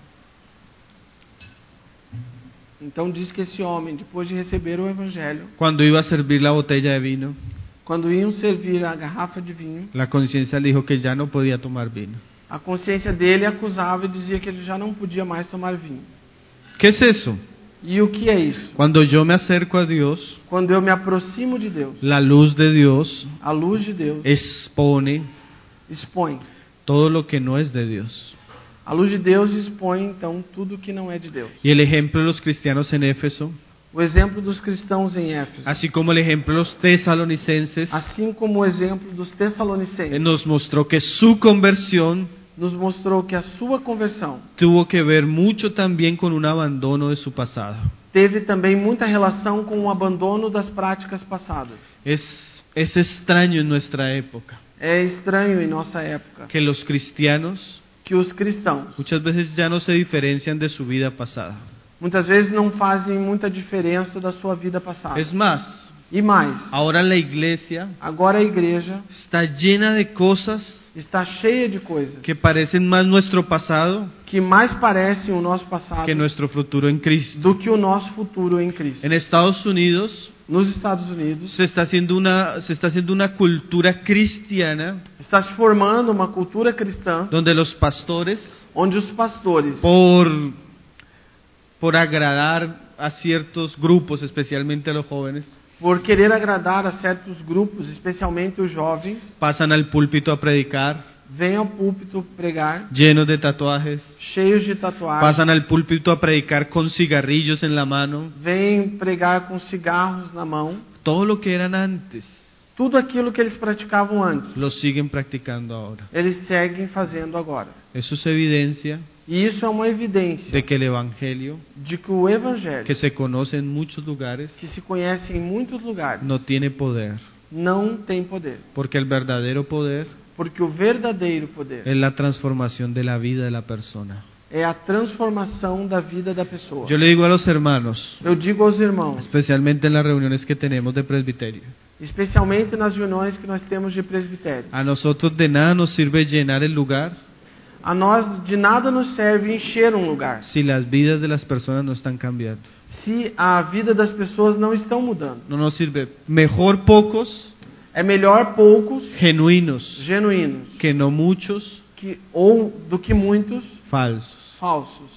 Então diz que esse homem, depois de receber o evangelho, cuando iba a servir la botella de vino, quando iam servir a garrafa de vinho, la conciencia le dijo que ya no podía tomar vino. a consciência dele acusava e dizia que ele já não podia mais tomar vinho. ¿Qué es eso? E o que é isso? Cuando yo me acerco a Dios, Quando eu me aproximo de Deus, la luz de Dios a luz de Deus expone expõe. todo lo que no es de Dios. A luz de Deus expõe, então, tudo que não é de Deus. Y el ejemplo de los cristianos en Éfeso, O exemplo dos cristãos em Éfeso, así como el ejemplo de los tesalonicenses, assim como o exemplo dos Tessalonicenses, nos mostró que su conversión nos mostrou que a sua conversão tuvo que ver mucho también con un abandono de su pasado. teve também muita relação com o abandono das práticas passadas. Es extraño en nuestra época É estranho em nossa época que los cristianos que os cristãos muchas veces ya no se diferencian de su vida pasada. muitas vezes não fazem muita diferença da sua vida passada. Es más, E mais, ahora la iglesia agora a igreja está llena de cosas está cheia de coisas que parecen más nuestro pasado que mais parecem o nosso passado que nuestro futuro en Cristo. do que o nosso futuro em Cristo. En Estados Unidos Nos Estados Unidos se está haciendo una cultura cristiana está se formando uma cultura cristã donde los pastores, onde os pastores, por agradar a ciertos grupos, especialmente a los jóvenes, por querer agradar a certos grupos, especialmente os jovens, pasan al púlpito a predicar, vêm ao púlpito pregar, llenos de tatuajes, cheios de tatuagens, pasan al púlpito a predicar con cigarrillos en la mano, vêm pregar com cigarros na mão. todo lo que eran antes, Tudo aquilo que eles praticavam antes, lo siguen practicando ahora. eles seguem fazendo agora. Eso es evidencia E isso é uma evidência de que el evangelio, de que o evangelho, que se conoce en muchos lugares, que se conhece em muitos lugares, no tiene poder, não tem poder. porque el verdadero poder Porque o verdadeiro poder es la transformación de la vida de la persona. é a transformação da vida da pessoa. Yo le digo a los hermanos, Eu digo aos irmãos, especialmente en las reuniones que tenemos de presbiterio, especialmente nas reuniões que nós temos de presbitério, a nosotros de nada nos sirve llenar el lugar a nós de nada nos serve encher um lugar, si las vidas de las personas no están cambiando. se a vida das pessoas não estão mudando. No nos sirve mejor pocos É melhor poucos genuinos genuínos que no muchos ou do que muitos falsos. falsos.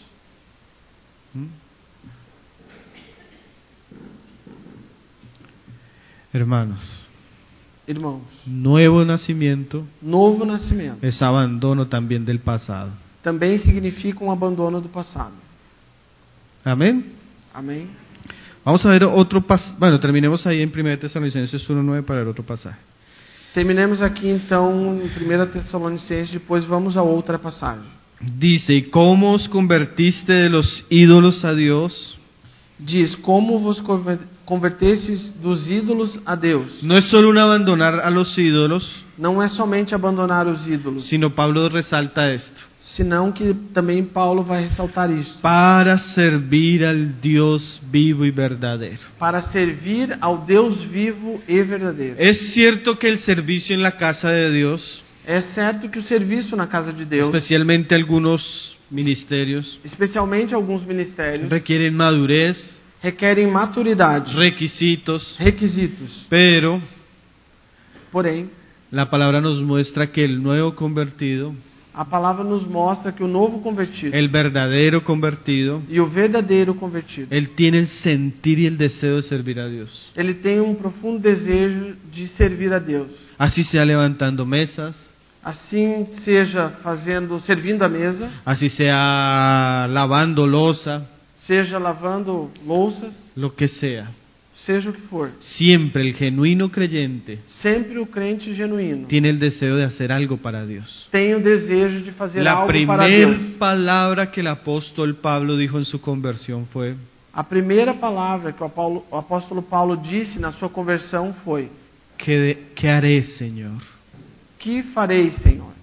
Hermanos, Irmãos, nuevo nacimiento novo nascimento es abandono también del pasado. também significa um abandono do passado. Amén. Amém? Vamos a ver otro pasaje. Bueno, terminemos ahí en 1 Tesalonicenses 1:9 para ver otro pasaje. Terminemos aqui então em 1 Tessalonicenses, depois vamos a outra passagem. Dice, ¿y cómo os convertiste de los ídolos a Dios? Diz, como vos convertestes dos ídolos a Deus. No es solo un abandonar a los ídolos, Não é somente abandonar os ídolos, sino Pablo resalta esto. senão que também Paulo vai ressaltar isso. Para servir al Dios vivo y verdadero. Para servir ao Deus vivo e verdadeiro. Es cierto que el servicio en la casa de Dios, É certo que o serviço na casa de Deus, especialmente algunos ministerios, especialmente alguns ministérios, requieren madurez, requerem maturidade, requisitos, requisitos. pero Porém, la palabra nos muestra que el nuevo convertido A palavra nos mostra que o novo convertido el verdadero convertido, e o verdadeiro convertido, él tiene el sentir y el deseo de servir a Dios. ele tem um profundo desejo de servir a Deus. Así sea levantando mesas, Assim seja servindo a mesa, así sea lavando loza, seja lavando louças, lo que sea. seja o que for. Siempre el genuino creyente Sempre o crente genuíno tiene el deseo de hacer algo para Dios. tem o desejo de fazer La algo para Deus. primera palabra que el apóstol Pablo dijo en su conversión fue: A primeira palavra que o apóstolo Paulo disse na sua conversão foi: ¿Qué haré, Señor? Que farei, Senhor?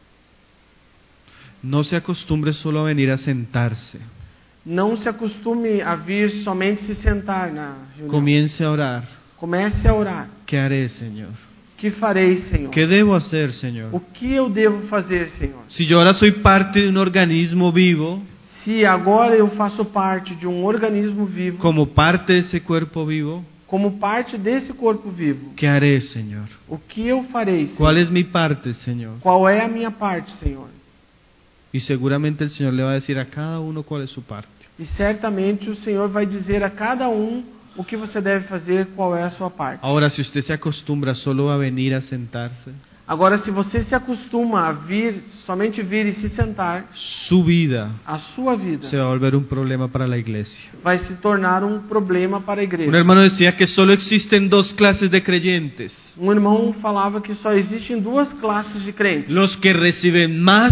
No se acostumbre solo a venir a sentarse. Não se acostume a vir somente se sentar na reunião. Comience a orar. Comece a orar. ¿Qué haré, Señor? Que farei, Senhor? ¿Qué debo hacer, Señor? O que eu devo fazer, Senhor? Si yo ahora soy parte de un organismo vivo, Se agora eu faço parte de um organismo vivo, como parte de ese cuerpo vivo, como parte desse corpo vivo, ¿qué haré, Señor? o que eu farei, Senhor? ¿Cuál es mi parte, Señor? Qual é a minha parte, Senhor? Y seguramente el Señor le va a decir a cada uno cuál es su parte. E certamente o Senhor vai dizer a cada um o que você deve fazer, qual é a sua parte. Ahora, si usted se acostumbra solo a venir a sentarse, Agora, se você se acostuma a somente vir e se sentar, su vida a sua vida se va a volver un problema para la iglesia. vai se tornar um problema para a Un igreja. hermano decía que solo existen dos clases de creyentes: Um irmão falava que só existem duas classes de crentes. los que reciben más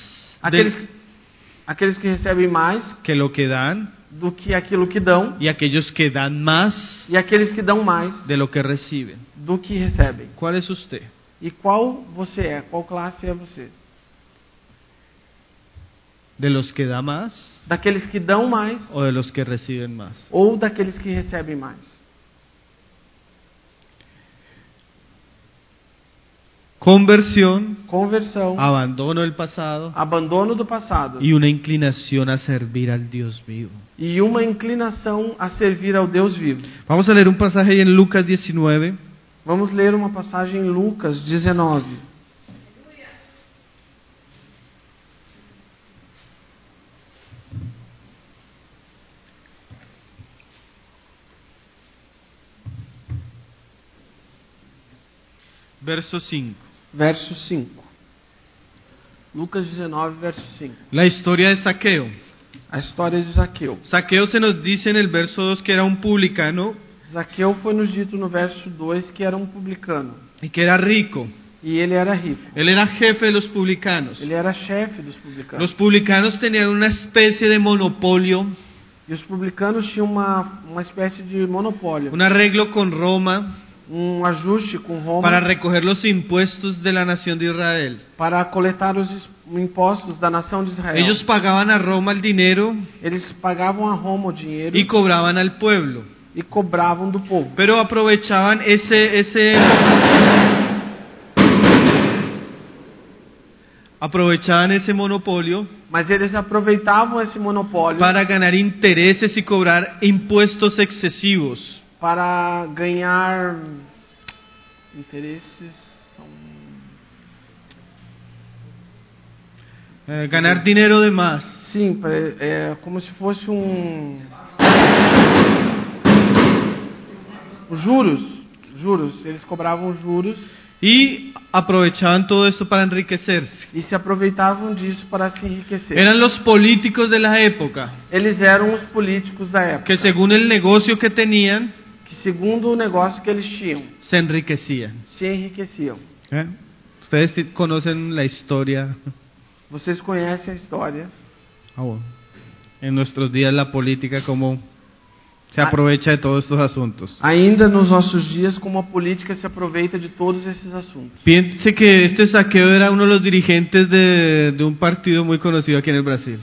Aqueles que recebem mais que lo que dan, do que aquilo que dão, y aquellos que dan más e aqueles que dão mais de lo que reciben. do que recebem. ¿Cuál es usted? E qual você é? Qual classe é você? ¿De los que da más Daqueles que dão mais o de los que reciben más? ou daqueles que recebem mais? Conversión, Conversão, abandono del pasado abandono do passado y una inclinación a servir al Dios vivo. e uma inclinação a servir ao Deus vivo. Vamos a leer un pasaje ahí en Lucas 19. Vamos ler uma passagem em Lucas 19. Verso 5. Verso 5. Lucas 19, verso 5. La historia de Saqueo. A história de Zaqueu. Saqueo se nos dice en el verso 2 que era un publicano Zaqueu foi nos dito no verso 2 que era um publicano. y que era rico. E ele era rico. Él era jefe de los publicanos. Ele era chefe dos publicanos. Los publicanos tenían una especie de monopolio, E os publicanos tinham uma espécie de monopólio. un arreglo con Roma Um ajuste com Roma para recoger los impuestos de la nación de Israel. para coletar os impostos da nação de Israel. Ellos pagaban a Roma el dinero Eles pagavam a Roma o dinheiro y cobraban al pueblo, e cobravam do povo. pero aprovechaban ese monopolio Mas eles aproveitavam esse monopólio para ganar intereses y cobrar impuestos excesivos. para ganhar interesses. Ganar dinero de más. Sim, é como se fosse juros. Eles cobravam juros Y aprovechaban todo esto para enriquecerse. e se aproveitavam disso para se enriquecer. Eran los políticos de la época Eles eram os políticos da época, que, según el negocio que tenían, que segundo o negócio que eles tinham, se enriquecían. se enriqueciam. Ustedes conocen la historia. Vocês conhecem a história. Bueno. En nuestros días la política como se aprovecha de todos estos asuntos. Ainda nos nossos dias, como a política se aproveita de todos esses assuntos. Piense que este Saqueo era uno de los dirigentes de un partido muy conocido aquí en el Brasil.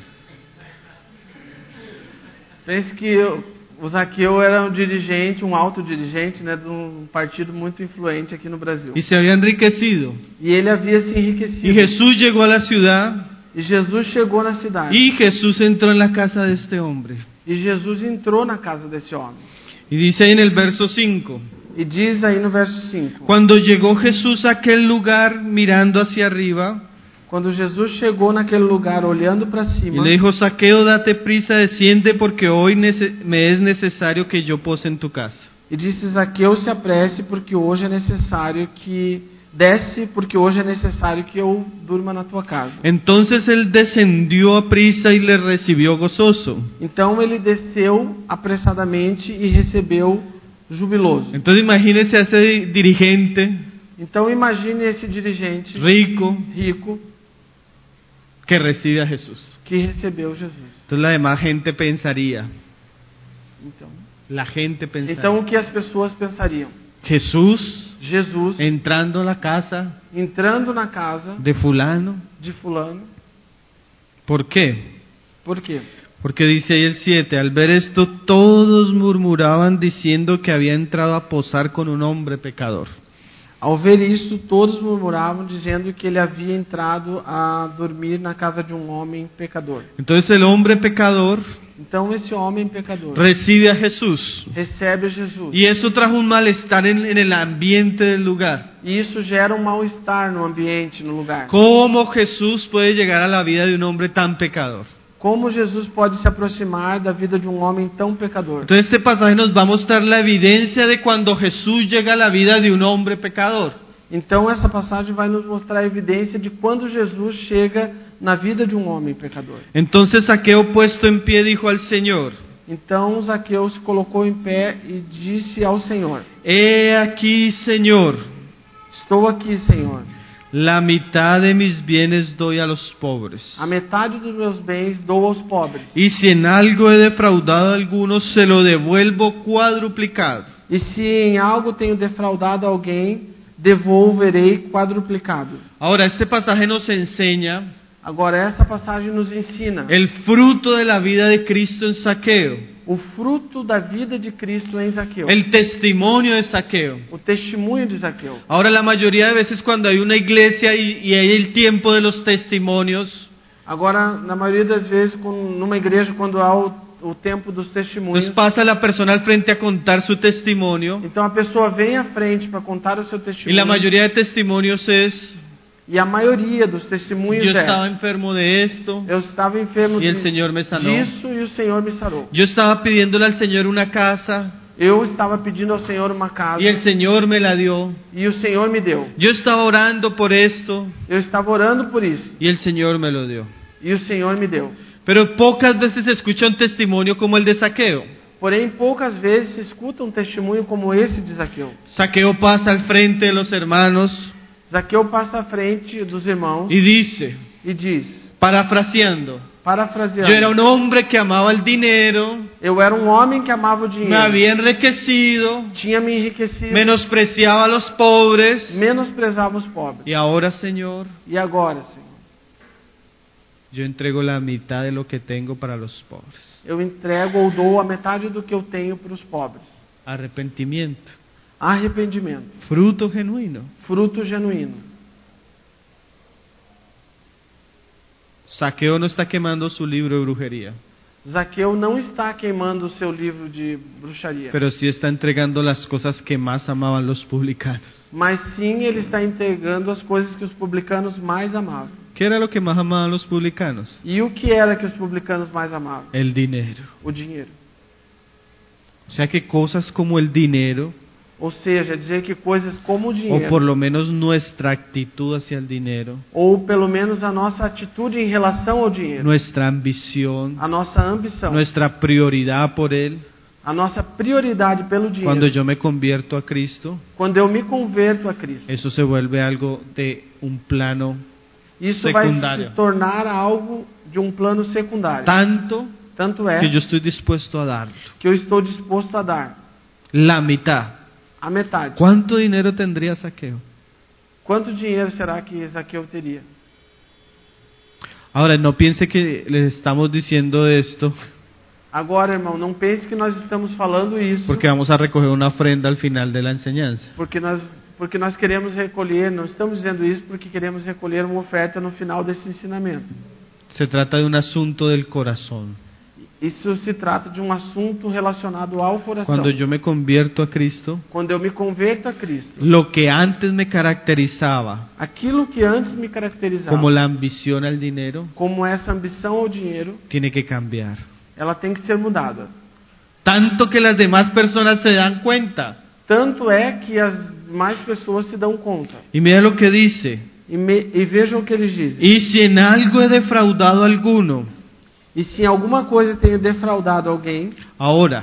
Pense que o Zaqueu era um dirigente, um alto dirigente, né, de um partido muito influente aqui no Brasil. Y se había enriquecido. E ele havia se enriquecido. Y Jesús llegó a la ciudad. E Jesus chegou na cidade. Y Jesús entró en la casa de este hombre. E Jesus entrou na casa desse homem. Y dice ahí en el verso 5. E diz aí no verso 5. Cuando llegó Jesús a aquel lugar mirando hacia arriba, Quando Jesus chegou naquele lugar olhando para y cima, le dijo: Zaqueo, date prisa, desciende, porque hoy me es necesario que yo pose en tu casa. e disse: Zaqueu, se apresse, porque hoje é necessário que desce, porque hoje é necessário que eu durma na tua casa. Entonces él descendió a prisa y le recibió gozoso. Então ele desceu apressadamente e recebeu jubiloso. Entonces imagínese a ese dirigente Então imagine esse dirigente rico rico que recibe a Jesús. que recebeu Jesus. Entonces la demás gente pensaría, Então o que as pessoas pensariam? Jesús Jesus entrando a la casa entrando na casa de fulano. de fulano. ¿Por qué? Por quê? Porque dice ahí el 7, al ver esto todos murmuraban diciendo que había entrado a posar con un hombre pecador. Ao ver isso, todos murmuravam, dizendo que ele havia entrado a dormir na casa de um homem pecador. Entonces el hombre pecador Então esse homem pecador recibe a Jesús. recebe Jesus. Y eso trajo un malestar en el ambiente del lugar. E isso gera um mal-estar no ambiente, no lugar. ¿Cómo Jesús puede llegar a la vida de un hombre tan pecador? Como Jesus pode se aproximar da vida de um homem tão pecador? Entonces este pasaje nos va a mostrar la evidencia de cuando Jesús llega a la vida de un hombre pecador. Então essa passagem vai nos mostrar a evidência de quando Jesus chega na vida de um homem pecador. Entonces Zaqueo, puesto en pie, dijo al Señor: Então Zaqueu se colocou em pé e disse ao Senhor: He aquí, Señor, Estou aqui, Senhor. la mitad de mis bienes doy a los pobres. A metade dos meus bens dou aos pobres. Y si en algo he defraudado a algunos, se lo devuelvo cuadruplicado. E se em algo tenho defraudado alguém, devolverei quadruplicado. Ahora, este pasaje nos enseña Agora, essa passagem nos ensina el fruto de la vida de Cristo en Zaqueo, o fruto da vida de Cristo em Zaqueu. el testimonio de Zaqueo. O testemunho de Zaqueu. Ahora, la mayoría de veces cuando hay una iglesia y hay el tiempo de los testimonios, Agora, na maioria das vezes, numa igreja, quando há o tempo dos testemunhos, entonces pasa la persona al frente a contar su testimonio, então a pessoa vem à frente para contar o seu y testemunho. la mayoría de testimonios es: E a maioria dos testemunhos yo estaba enfermo de esto, eu estava enfermo y el Señor me sanó. disso e o Senhor me sarou. Yo estaba pidiéndole al Señor una casa, Eu estava pedindo ao Senhor uma casa y el Señor me la dio. e o Senhor me deu. Yo estaba orando por esto, Eu estava orando por isso y el Señor me lo dio. e o Senhor me deu. Pero pocas veces se escucha un testimonio como el de Zaqueo. Porém, poucas vezes se escuta um testemunho como esse de Zaqueu. Zaqueo pasa al frente de los hermanos Zaqueu passa à frente dos irmãos y dice, e diz, parafraseando: parafraseando: yo era un hombre que amaba el dinero, Eu era um homem que amava o dinheiro, me había enriquecido, tinha me enriquecido, menospreciaba a los pobres, menosprezava os pobres. y ahora, Señor, E agora, Senhor, yo entrego la mitad de lo que tengo para los pobres. eu entrego ou dou a metade do que eu tenho para os pobres. Arrepentimiento, Arrependimento, fruto genuino. fruto genuíno. Zaqueo no está quemando su libro de brujería, Zaqueu não está queimando o seu livro de bruxaria, pero sí está entregando las cosas que más amaban los publicanos. mas sim ele está entregando as coisas que os publicanos mais amavam. ¿Qué era lo que más amaban los publicanos? E o que era que os publicanos mais amavam? El dinero. O dinheiro. O sea que cosas como el dinero, Ou seja, dizer que coisas como o o dinheiro, por lo menos nuestra actitud hacia el dinero, ou pelo menos a nossa atitude em relação ao dinheiro, nuestra ambición, a nossa ambição, nuestra prioridad por él, a nossa prioridade pelo cuando dinheiro, yo me convierto a Cristo, quando eu me converto a Cristo, eso se vuelve algo de un plano isso vai secundário. se tornar algo de um plano secundário. Tanto é que yo estoy dispuesto a darlo. que eu estou disposto a dar La mitad. a metade. ¿Cuánto dinero tendría Zaqueo? Quanto dinheiro será que Zaqueu teria? Ahora, no piense que les estamos diciendo esto Agora, irmão, não pense que nós estamos falando isso porque vamos a recoger una ofrenda al final de la enseñanza. porque nós queremos recolher, não estamos dizendo isso porque queremos recolher uma oferta no final desse ensinamento. Se trata de un asunto del corazón. Isso se trata de um assunto relacionado ao coração. Cuando yo me convierto a Cristo, Quando eu me converto a Cristo, lo que antes me caracterizaba aquilo que antes me caracterizava como la ambición al dinero como essa ambição ao dinheiro, tiene que cambiar. ela tem que ser mudada. Tanto que las demás personas se dan cuenta. Tanto é que as demais pessoas se dão conta. Y mira lo que dice. E vejam o que eles dizem. Y si en algo he defraudado a alguno, E se em alguma coisa tenho defraudado alguém, ahora,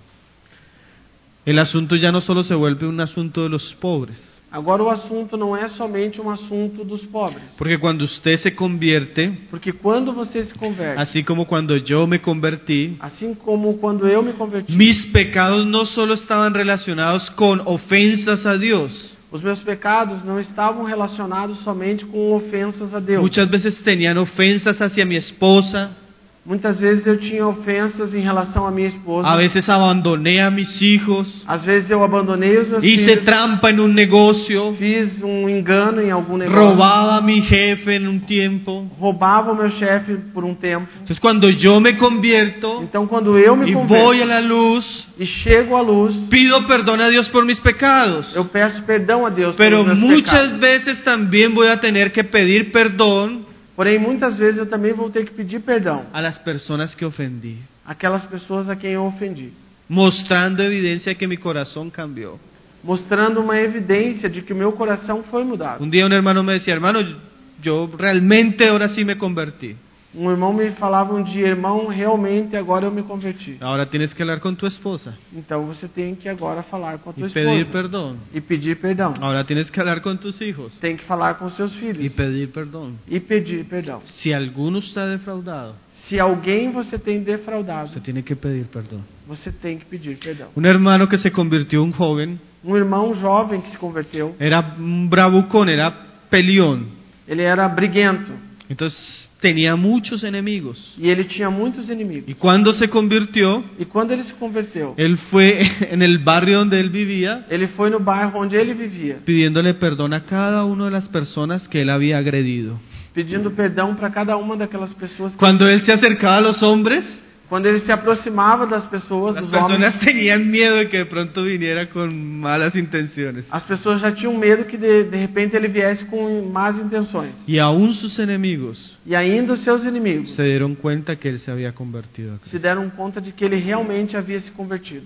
el asunto ya no solo se vuelve un asunto de los pobres. agora o assunto não é somente um assunto dos pobres. Porque cuando usted se convierte, Porque quando você se converte, así como cuando yo me convertí, assim como quando eu me converti, mis pecados no solo estaban relacionados con ofensas a Dios. os meus pecados não estavam relacionados somente com ofensas a Deus. Muchas veces tenían ofensas hacia mi esposa, Muitas vezes eu tinha ofensas em relação à minha esposa. a veces abandoné a mis hijos, Às vezes eu abandonei os meus hice filhos, trampa en un negocio, fiz um engano em algum negócio, robaba a mi jefe en un tiempo. roubava o meu chefe por um tempo. Entonces cuando yo me convierto Então quando eu me y voy converto a la luz, e chego à luz, pido perdón a Dios por mis pecados. eu peço perdão a Deus Pero pelos meus muchas pecados. veces también voy a tener que pedir perdón Porém, muitas vezes eu também vou ter que pedir perdão a las personas que ofendí, àquelas pessoas a quem eu ofendi, mostrando evidencia de que mi corazón cambió. mostrando uma evidência de que o meu coração foi mudado. Un día un hermano me decía, hermano, yo realmente ahora sí me convertí. Um irmão me falava um dia, irmão, realmente agora eu me converti. Ahora tienes que hablar con tu esposa Então você tem que agora falar com a tua y pedir esposa perdón. e pedir perdão. Ahora tienes que hablar con tus hijos Tem que falar com seus y filhos pedir perdón. e pedir perdão. Si alguno está defraudado, Se alguém você tem defraudado, se tiene que pedir perdón. você tem que pedir perdão. Un hermano que se convirtió, un joven, Um irmão jovem que se converteu, era un bravucón, era peleón. ele era briguento Entonces tenía muchos enemigos. e ele tinha muitos inimigos. Y cuando se convirtió, E quando ele se converteu, él fue en el barrio donde él vivía ele foi no bairro onde ele vivia, pidiéndole perdón a cada una de las personas que él había agredido. pedindo perdão para cada uma daquelas pessoas. Cuando él se acercaba a los hombres, Quando ele se aproximava das pessoas, las dos homens, personas tenían miedo de que de pronto viniera con malas intenciones. as pessoas já tinham medo que de repente ele viesse com más intenções. Y aún sus enemigos E ainda os seus inimigos se dieron cuenta que él se había convertido a se Cristo. deram conta de que ele realmente havia se convertido.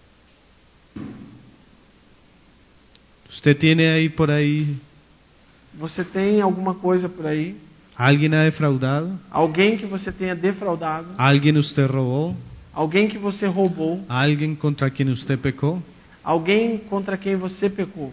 ¿Usted tiene ahí por ahí, Você tem alguma coisa por aí? alguien ha defraudado? Alguém que você tenha defraudado? ¿Alguien usted robó? Alguém que você roubou? ¿Alguien contra quien usted pecó? Alguém contra quem você pecou?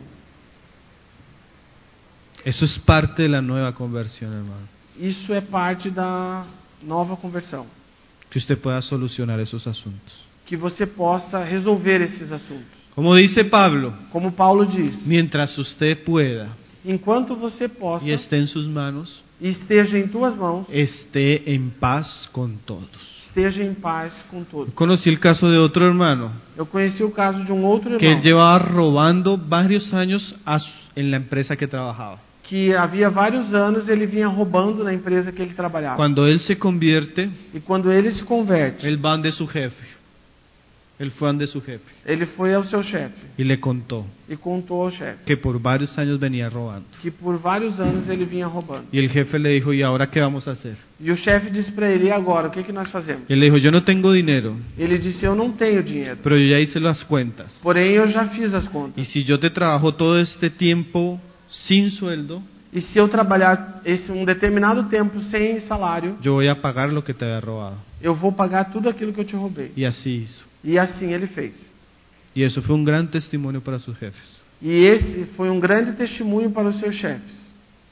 Eso es parte de la nueva conversión, hermano. Isso é parte da nova conversão. Que usted pueda solucionar esos asuntos. Que você possa resolver esses assuntos. Como dice Pablo, Como Paulo diz, mientras usted pueda enquanto você possa y esté en sus manos, e esteja em tuas mãos, esté en paz con todos. esteja em paz com todos. Conocí el caso de otro hermano Eu conheci o caso de um outro que él irmão llevaba robando varios años en la empresa que trabajaba. que havia vários anos ele vinha roubando na empresa que ele trabalhava. Cuando él se convierte, E quando ele se converte, él va ante su jefe. Él fue ante su jefe ele foi ao seu chefe y le contó e contou ao chefe que por varios años venía robando. que por vários anos ele vinha roubando. Y el jefe le dijo, ¿y ahora qué vamos a hacer? E o chefe disse para ele: e agora, o que nós fazemos? Y él le dijo, yo no tengo dinero, Ele disse: eu não tenho dinheiro, pero yo ya hice las cuentas. porém eu já fiz as Y contas. si yo te trabajo todo este tiempo sin sueldo, E se eu trabalhar um determinado tempo sem salário, yo voy a pagar lo que te había robado. eu vou pagar tudo aquilo que eu te roubei. Y así hizo. E assim ele fez. Y eso fue un gran testimonio para sus jefes. E esse foi um grande testemunho para os seus chefes.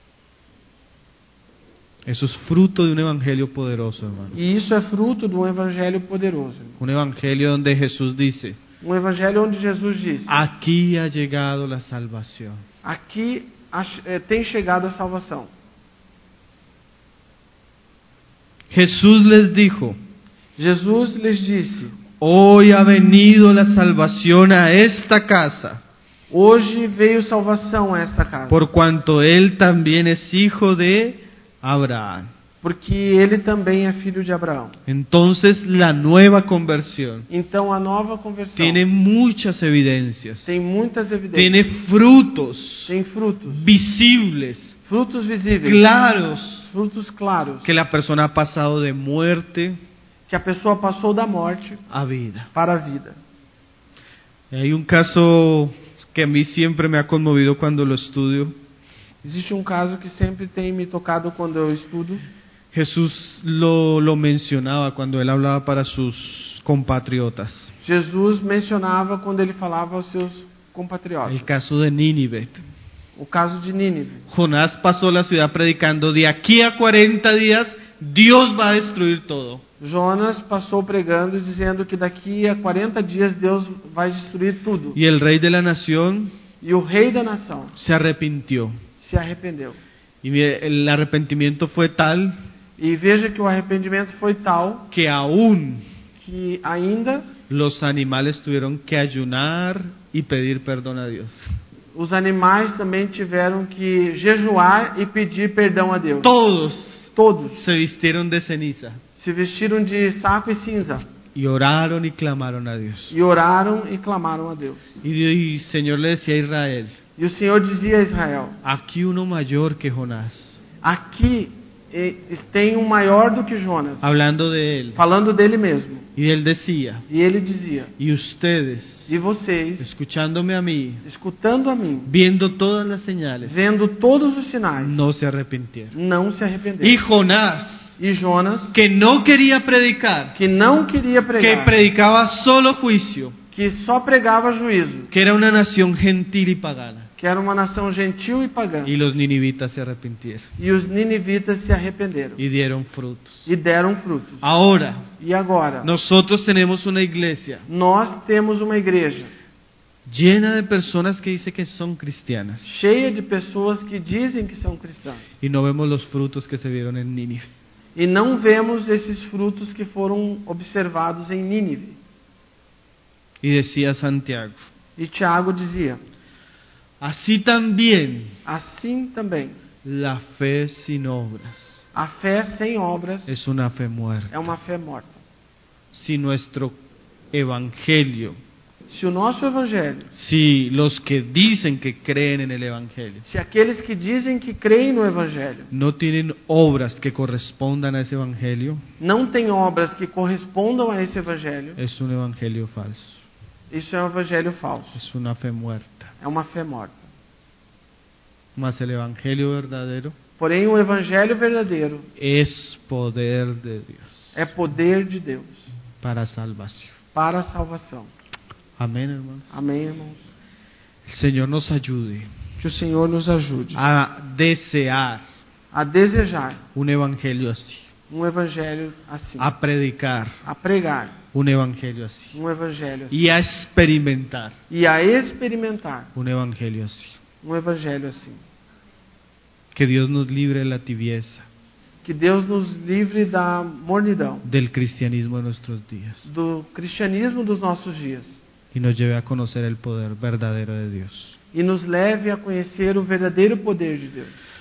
Eso es fruto de un evangelio poderoso, hermano. E isso é fruto de um evangelho poderoso. Un evangelio donde Jesús dice, Um evangelho onde Jesus disse: aquí ha llegado la salvación. aqui tem chegado a salvação. Jesús les dijo, Jesus lhes disse: hoy ha venido la salvación a esta casa, hoje veio salvação a esta casa, por cuanto él también es hijo de Abraham. porque ele também é filho de Abraão. Entonces la nueva conversión Então a nova conversão tiene muchas evidencias, tem muitas evidências, tiene frutos tem frutos, visibles, frutos visíveis, claros, frutos claros, que la persona ha pasado de muerte que a pessoa passou da morte a vida. para a vida. Hay un caso que a mí siempre me ha conmovido cuando lo estudio. Existe um caso que sempre tem me tocado quando eu estudo. Jesús lo mencionaba cuando él hablaba para sus compatriotas. Jesus mencionava quando ele falava aos seus compatriotas. El caso de Nínive. O caso de Nínive. Jonás pasó la ciudad predicando: de aquí a 40 días Dios va a destruir todo. Jonas passou pregando e dizendo que daqui a 40 dias Deus vai destruir tudo. Y el rey de la nación E o rei da nação se arrepintió. se arrependeu. Y mire, el arrepentimiento fue tal E veja que o arrependimento foi tal que aún que ainda los animales tuvieron que ayunar y pedir perdón a Dios. os animais também tiveram que jejuar e pedir perdão a Deus. Todos Se vistieron de ceniza se vestiram de saco e cinza y oraron y clamaron a Dios. e oraram e clamaram a Deus. Y el Señor le decía a Israel: E o Senhor dizia a Israel: aquí uno mayor que Jonás, aqui tem um maior do que Jonas, hablando de él. falando dele mesmo. Y él decía: E ele dizia: y ustedes, e vocês, escuchándome a mí, escutando a mim, viendo todas las señales, vendo todos os sinais, no se arrepintieron. não se Y arrependeram. Jonás, E Jonas, que no quería predicar, que não queria que pregar, predicaba solo juicio, que só pregava juízo, que era una nación gentil y pagana, que era uma nação gentil e pagã. y los ninivitas se arrepintieron E os ninivitas se arrependeram y dieron frutos. e deram frutos. Ahora, E agora, nosotros tenemos una iglesia nós temos uma igreja llena de personas que dicen que son cristianas cheia de pessoas que dizem que são cristãs. y no vemos los frutos que se vieron en Nínive. E não vemos esses frutos que foram observados em Nínive. Y decía Santiago: E Tiago dizia: así también assim também, la fe sin obras a fé sem obras es una fe muerta. é uma fé morta. Si nuestro evangelio, Se o nosso evangelho, si los que dicen que creen en el evangelio se aqueles que dizem que creem no evangelho no tienen obras que correspondan a ese evangelio, não têm obras que correspondam a esse evangelho, es un evangelio falso, isso é um evangelho falso. es una fe muerta. É uma fé morta. Mas el evangelio verdadero Porém, o evangelho verdadeiro es poder de Dios é poder de Deus para salvación. para a salvação. Amén, hermanos. Amém, irmãos? El Señor nos ayude Que o Senhor nos ajude a desear a desejar un evangelio así, um evangelho assim, a predicar a pregar un evangelio así um evangelho assim y a experimentar e a experimentar un evangelio así. um evangelho assim. Que Dios nos libre de la tibieza Que Deus nos livre da mornidão, del cristianismo de nuestros días do cristianismo dos nossos dias y nos lleve a conocer el poder verdadero de Dios. e nos leve a conhecer o verdadeiro poder de Deus.